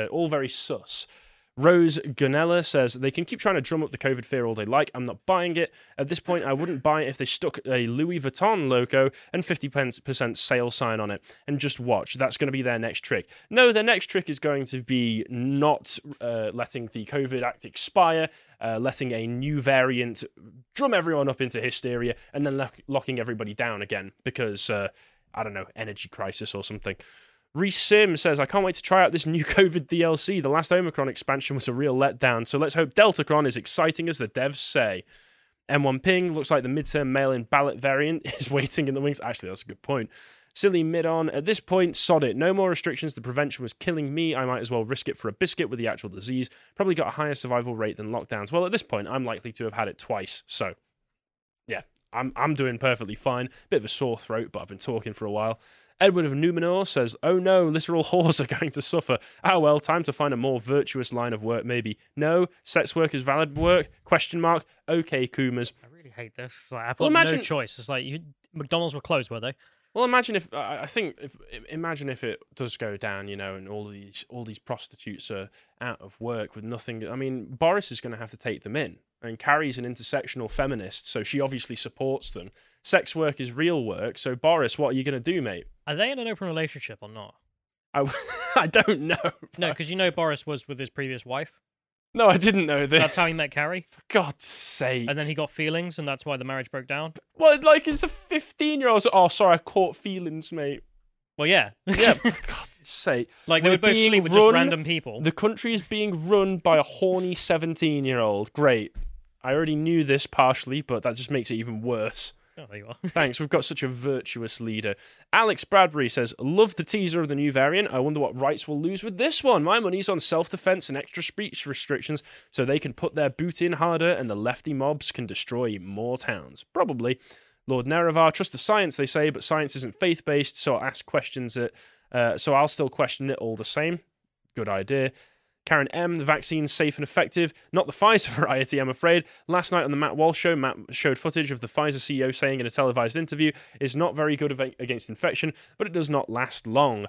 sus. Rose Gunella says, they can keep trying to drum up the COVID fear all they like. I'm not buying it. At this point, I wouldn't buy it if they stuck a Louis Vuitton logo and 50% sale sign on it. And just watch. That's going to be their next trick. No, their next trick is going to be not letting the COVID Act expire, letting a new variant drum everyone up into hysteria, and then locking everybody down again because, I don't know, energy crisis or something. Reese Sim says, I can't wait to try out this new COVID DLC. The last Omicron expansion was a real letdown, so let's hope Deltacron is exciting as the devs say. M1 Ping looks like the midterm mail-in ballot variant is waiting in the wings. Actually, that's a good point. Silly mid-on, at this point, sod it. No more restrictions. The prevention was killing me. I might as well risk it for a biscuit with the actual disease. Probably got a higher survival rate than lockdowns. Well, at this point, I'm likely to have had it twice, so yeah. I'm doing perfectly fine. Bit of a sore throat, but I've been talking for a while. Edward of Numenor says, "Oh no, literal whores are going to suffer. Ah well, time to find a more virtuous line of work maybe. No, sex work is valid work? ? Okay, Coomers." I really hate this. Like, I've got no choice. It's like McDonald's were closed, were they? Well, imagine if imagine if it does go down, and all these prostitutes are out of work with nothing. I mean, Boris is going to have to take them in, and Carrie's an intersectional feminist, so she obviously supports them. Sex work is real work, so Boris, what are you going to do, mate? Are they in an open relationship or not? I don't know. No, because Boris was with his previous wife. No, I didn't know this. That's how he met Carrie. For God's sake. And then he got feelings, and that's why the marriage broke down. Well, like, it's a 15-year-old. Oh, sorry, I caught feelings, mate. Well, yeah. Yeah, for God's sake. Like, they would both sleep with just random people. The country is being run by a horny 17-year-old. Great. I already knew this partially, but that just makes it even worse. Oh, there you are. Thanks, we've got such a virtuous leader. Alex Bradbury says, "Love the teaser of the new variant. I wonder what rights we'll lose with this one. My money's on self-defense and extra speech restrictions so they can put their boot in harder and the lefty mobs can destroy more towns. Probably. Lord Nerevar, trust the science, they say, but science isn't faith-based, so I'll ask questions so I'll still question it all the same. Good idea. Karen M, the vaccine's safe and effective. Not the Pfizer variety, I'm afraid. Last night on the Matt Walsh show, Matt showed footage of the Pfizer CEO saying in a televised interview, "It's not very good against infection, but it does not last long."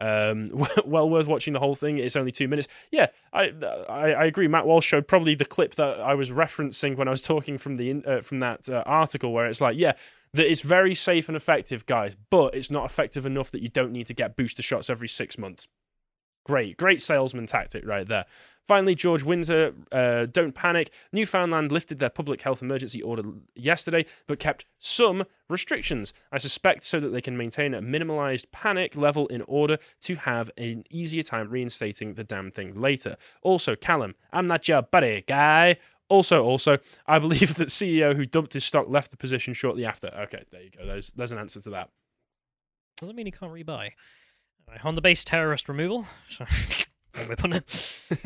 Well worth watching the whole thing. It's only 2 minutes. Yeah, I agree. Matt Walsh showed probably the clip that I was referencing when I was talking from that article, where it's like, yeah, that it's very safe and effective, guys, but it's not effective enough that you don't need to get booster shots every 6 months. Great salesman tactic right there. Finally, George Windsor, don't panic. Newfoundland lifted their public health emergency order yesterday, but kept some restrictions. I suspect so that they can maintain a minimalized panic level in order to have an easier time reinstating the damn thing later. Also, Callum, I'm not your buddy, guy. Also, I believe that CEO who dumped his stock left the position shortly after. Okay, there you go. There's an answer to that. Doesn't mean he can't rebuy. On the base terrorist removal. Sorry. Whip on it.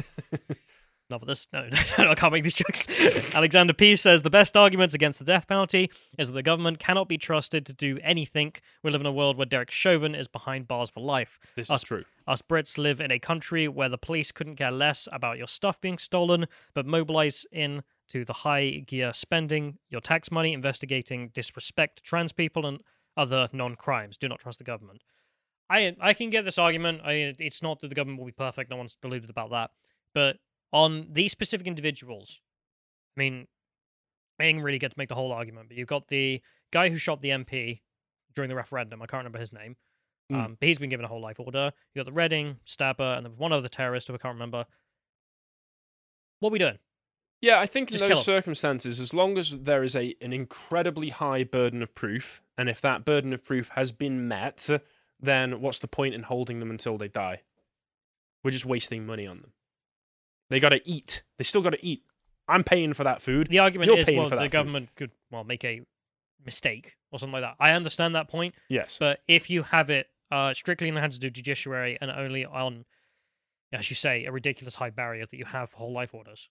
Not for this. No, I can't make these jokes. Alexander P says the best arguments against the death penalty is that the government cannot be trusted to do anything. We live in a world where Derek Chauvin is behind bars for life. This is true. Us Brits live in a country where the police couldn't care less about your stuff being stolen, but mobilize in to the high gear spending your tax money, investigating disrespect to trans people and other non-crimes. Do not trust the government. I can get this argument. It's not that the government will be perfect. No one's deluded about that. But on these specific individuals, I mean, I didn't really get to make the whole argument, but you've got the guy who shot the MP during the referendum. I can't remember his name. But he's been given a whole life order. You got the Reading stabber and one other terrorist who I can't remember. What are we doing? Yeah, I think in those circumstances, as long as there is an incredibly high burden of proof, and if that burden of proof has been met, then what's the point in holding them until they die? We're just wasting money on them. They got to eat. They still got to eat. I'm paying for that food. The argument is, well, the government could make a mistake or something like that. I understand that point. Yes. But if you have it strictly in the hands of the judiciary and only on, as you say, a ridiculous high barrier that you have for whole life orders.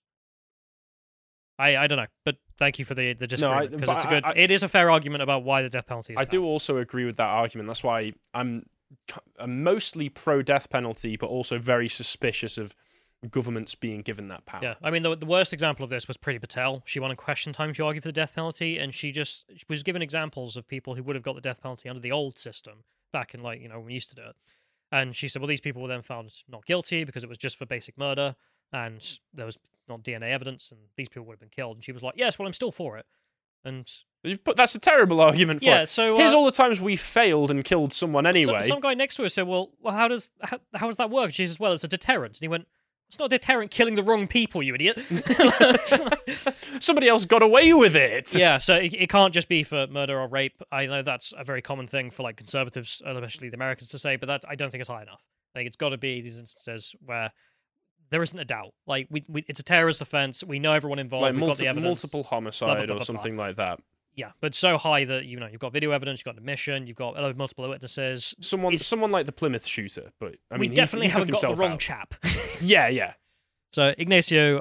I don't know, but thank you for the disagreement, because it is a fair argument about why the death penalty is bad. do also agree with that argument. That's why I'm mostly pro-death penalty, but also very suspicious of governments being given that power. Yeah, I mean, the worst example of this was Priti Patel. She won a question time to argue for the death penalty, and she was given examples of people who would have got the death penalty under the old system back in, like, when we used to do it. And she said, well, these people were then found not guilty because it was just for basic murder, and there was not DNA evidence, and these people would have been killed. And she was like, yes, well, I'm still for it. And that's a terrible argument for it. So here's all the times we failed and killed someone anyway. Some guy next to her said, well, how does that work? She says, well, it's a deterrent. And he went, it's not a deterrent killing the wrong people, you idiot. Somebody else got away with it. Yeah, so it can't just be for murder or rape. I know that's a very common thing for, like, conservatives, especially the Americans, to say, but I don't think it's high enough. I think it's got to be these instances where there isn't a doubt. Like, it's a terrorist offense. We know everyone involved. Like we've got the evidence. Multiple homicide or something like that. Yeah, but so high that, you've got video evidence, you've got admission, you've got multiple witnesses. Someone like the Plymouth shooter, but I mean, we definitely haven't got the wrong out. chap. Yeah. So Ignacio,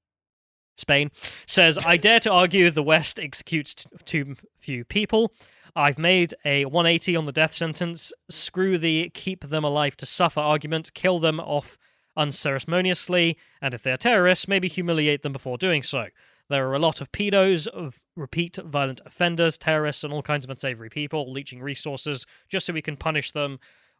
Spain, says, I dare to argue the West executes too few people. I've made a 180 on the death sentence. Screw the keep them alive to suffer argument. Kill them off unceremoniously, and if they're terrorists, maybe humiliate them before doing so. There are a lot of pedos, of repeat violent offenders, terrorists, and all kinds of unsavory people leeching resources just so we can punish them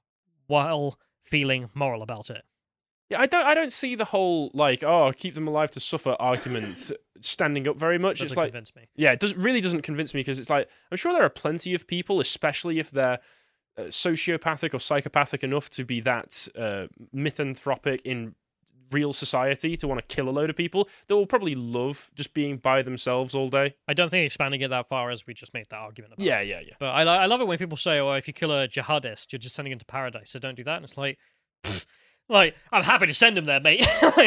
while feeling moral about it. Yeah, I don't see the whole keep them alive to suffer argument standing up very much. Doesn't it's like convince me. Yeah, it really doesn't convince me because it's like I'm sure there are plenty of people, especially if they're sociopathic or psychopathic enough to be that misanthropic in real society to want to kill a load of people, that will probably love just being by themselves all day. I don't think expanding it that far as we just made that argument about. Yeah. But I love it when people say, "Oh, if you kill a jihadist, you're just sending him to paradise, so don't do that." And it's like, like I'm happy to send him there, mate.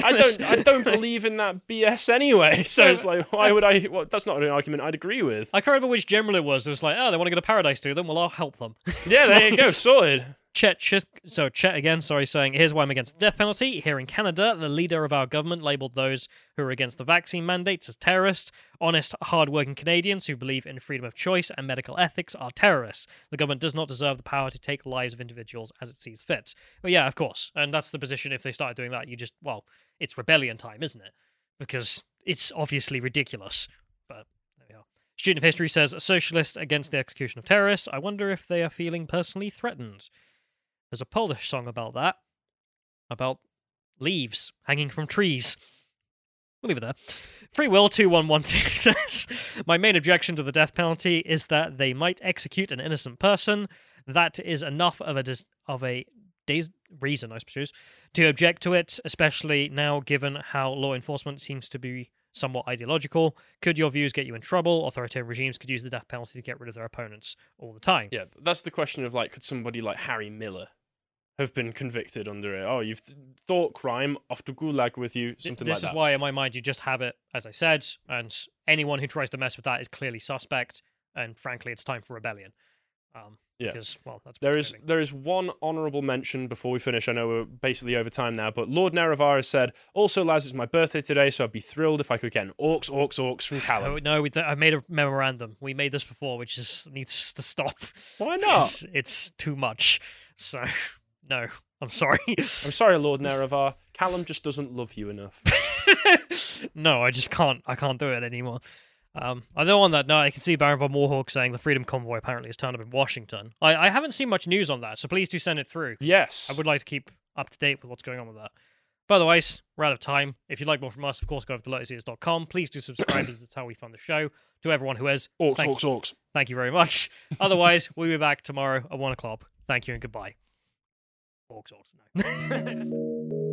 I don't believe in that BS anyway. So it's like, why would I? Well, that's not an argument I'd agree with. I can't remember which general it was. It was like, oh, they want to go to paradise, do them? Well, I'll help them. Yeah, there you go, sorted. Chet again, saying, here's why I'm against the death penalty. Here in Canada, the leader of our government labelled those who are against the vaccine mandates as terrorists. Honest, hard-working Canadians who believe in freedom of choice and medical ethics are terrorists. The government does not deserve the power to take the lives of individuals as it sees fit. Well, yeah, of course. And that's the position. If they started doing that, it's rebellion time, isn't it? Because it's obviously ridiculous. But there we are. Student of History says, a socialist against the execution of terrorists. I wonder if they are feeling personally threatened. There's a Polish song about that. About leaves hanging from trees. We'll leave it there. Free Will 2112 says, my main objection to the death penalty is that they might execute an innocent person. That is enough of a reason, I suppose, to object to it, especially now given how law enforcement seems to be somewhat ideological. Could your views get you in trouble? Authoritarian regimes could use the death penalty to get rid of their opponents all the time. Yeah, that's the question of could somebody like Harry Miller have been convicted under it? Oh, you've thought crime, off to gulag with you, something like that. This is why, in my mind, you just have it, as I said, and anyone who tries to mess with that is clearly suspect, and frankly, it's time for rebellion. Because, that's there is one honourable mention before we finish. I know we're basically over time now, but Lord Nerevar has said, also, Laz, it's my birthday today, so I'd be thrilled if I could get an orcs from Callum. No, I made a memorandum. We made this before, which just needs to stop. Why not? It's too much. So, no, I'm sorry. I'm sorry, Lord Nerevar. Callum just doesn't love you enough. No, I just can't. I can't do it anymore. I know on that note, I can see Baron von Warhawk saying the Freedom Convoy apparently has turned up in Washington. I haven't seen much news on that, so please do send it through. Yes. I would like to keep up to date with what's going on with that. But otherwise, we're out of time. If you'd like more from us, of course, go over to lotusears.com. Please do subscribe, as it's how we fund the show. To everyone who has... Orcs. Thank you very much. Otherwise, we'll be back tomorrow at 1 o'clock. Thank you and goodbye. Orcs, no.